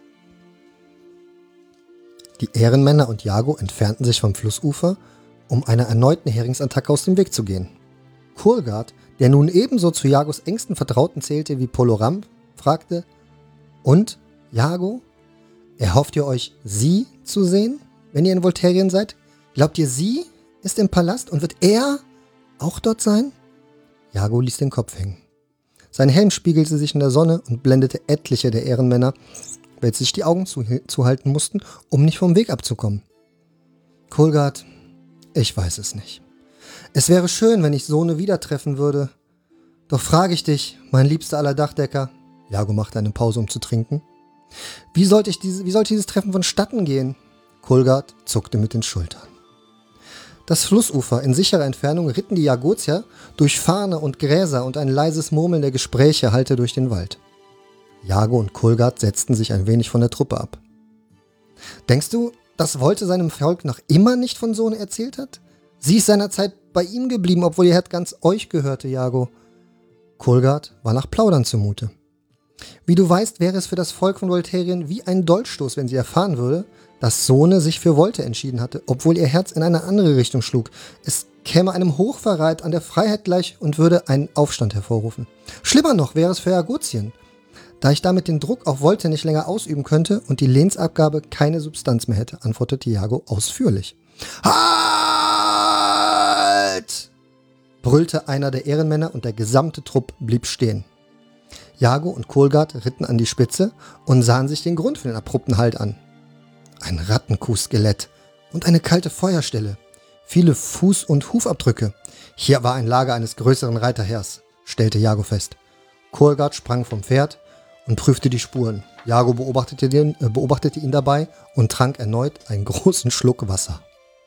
Die Ehrenmänner und Jago entfernten sich vom Flussufer, um einer erneuten Heringsattacke aus dem Weg zu gehen. Kohlgard, der nun ebenso zu Jagos engsten Vertrauten zählte wie Poloram, fragte: »Und, Jago, erhofft ihr euch, sie zu sehen, wenn ihr in Volterien seid? Glaubt ihr, sie ist im Palast und wird er auch dort sein?« Jago ließ den Kopf hängen. Sein Helm spiegelte sich in der Sonne und blendete etliche der Ehrenmänner, welche sich die Augen zuhalten mussten, um nicht vom Weg abzukommen. »Kohlgard, ich weiß es nicht. Es wäre schön, wenn ich Sone wieder treffen würde. Doch frage ich dich, mein liebster aller Dachdecker«, Jago machte eine Pause, um zu trinken, wie sollte, ich diese, wie sollte dieses Treffen vonstatten gehen?« Kohlgard zuckte mit den Schultern. Das Flussufer in sicherer Entfernung ritten die Jagozier durch Farne und Gräser und ein leises Murmeln der Gespräche hallte durch den Wald. Jago und Kohlgard setzten sich ein wenig von der Truppe ab. »Denkst du, dass Volte seinem Volk noch immer nicht von Sone erzählt hat? Sie ist seinerzeit bei ihm geblieben, obwohl ihr Herd ganz euch gehörte, Jago.« Kohlgard war nach Plaudern zumute. »Wie du weißt, wäre es für das Volk von Volterien wie ein Dolchstoß, wenn sie erfahren würde, dass Sone sich für Volte entschieden hatte, obwohl ihr Herz in eine andere Richtung schlug. Es käme einem Hochverrat an der Freiheit gleich und würde einen Aufstand hervorrufen. Schlimmer noch wäre es für Jagozien, da ich damit den Druck auf Volte nicht länger ausüben könnte und die Lehnsabgabe keine Substanz mehr hätte«, antwortete Jago ausführlich. »Halt!« brüllte einer der Ehrenmänner und der gesamte Trupp blieb stehen. Jago und Kohlgard ritten an die Spitze und sahen sich den Grund für den abrupten Halt an. Ein Rattenkuh-Skelett und eine kalte Feuerstelle, viele Fuß- und Hufabdrücke. Hier war ein Lager eines größeren Reiterheers, stellte Jago fest. Kohlgard sprang vom Pferd und prüfte die Spuren. Jago beobachtete, den, äh, beobachtete ihn dabei und trank erneut einen großen Schluck Wasser.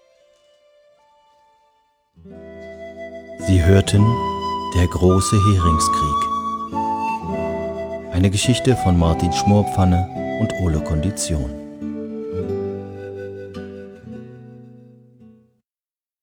Sie hörten Der große Heringskrieg. Eine Geschichte von Martin Schmorpfanne und Ole Kondition.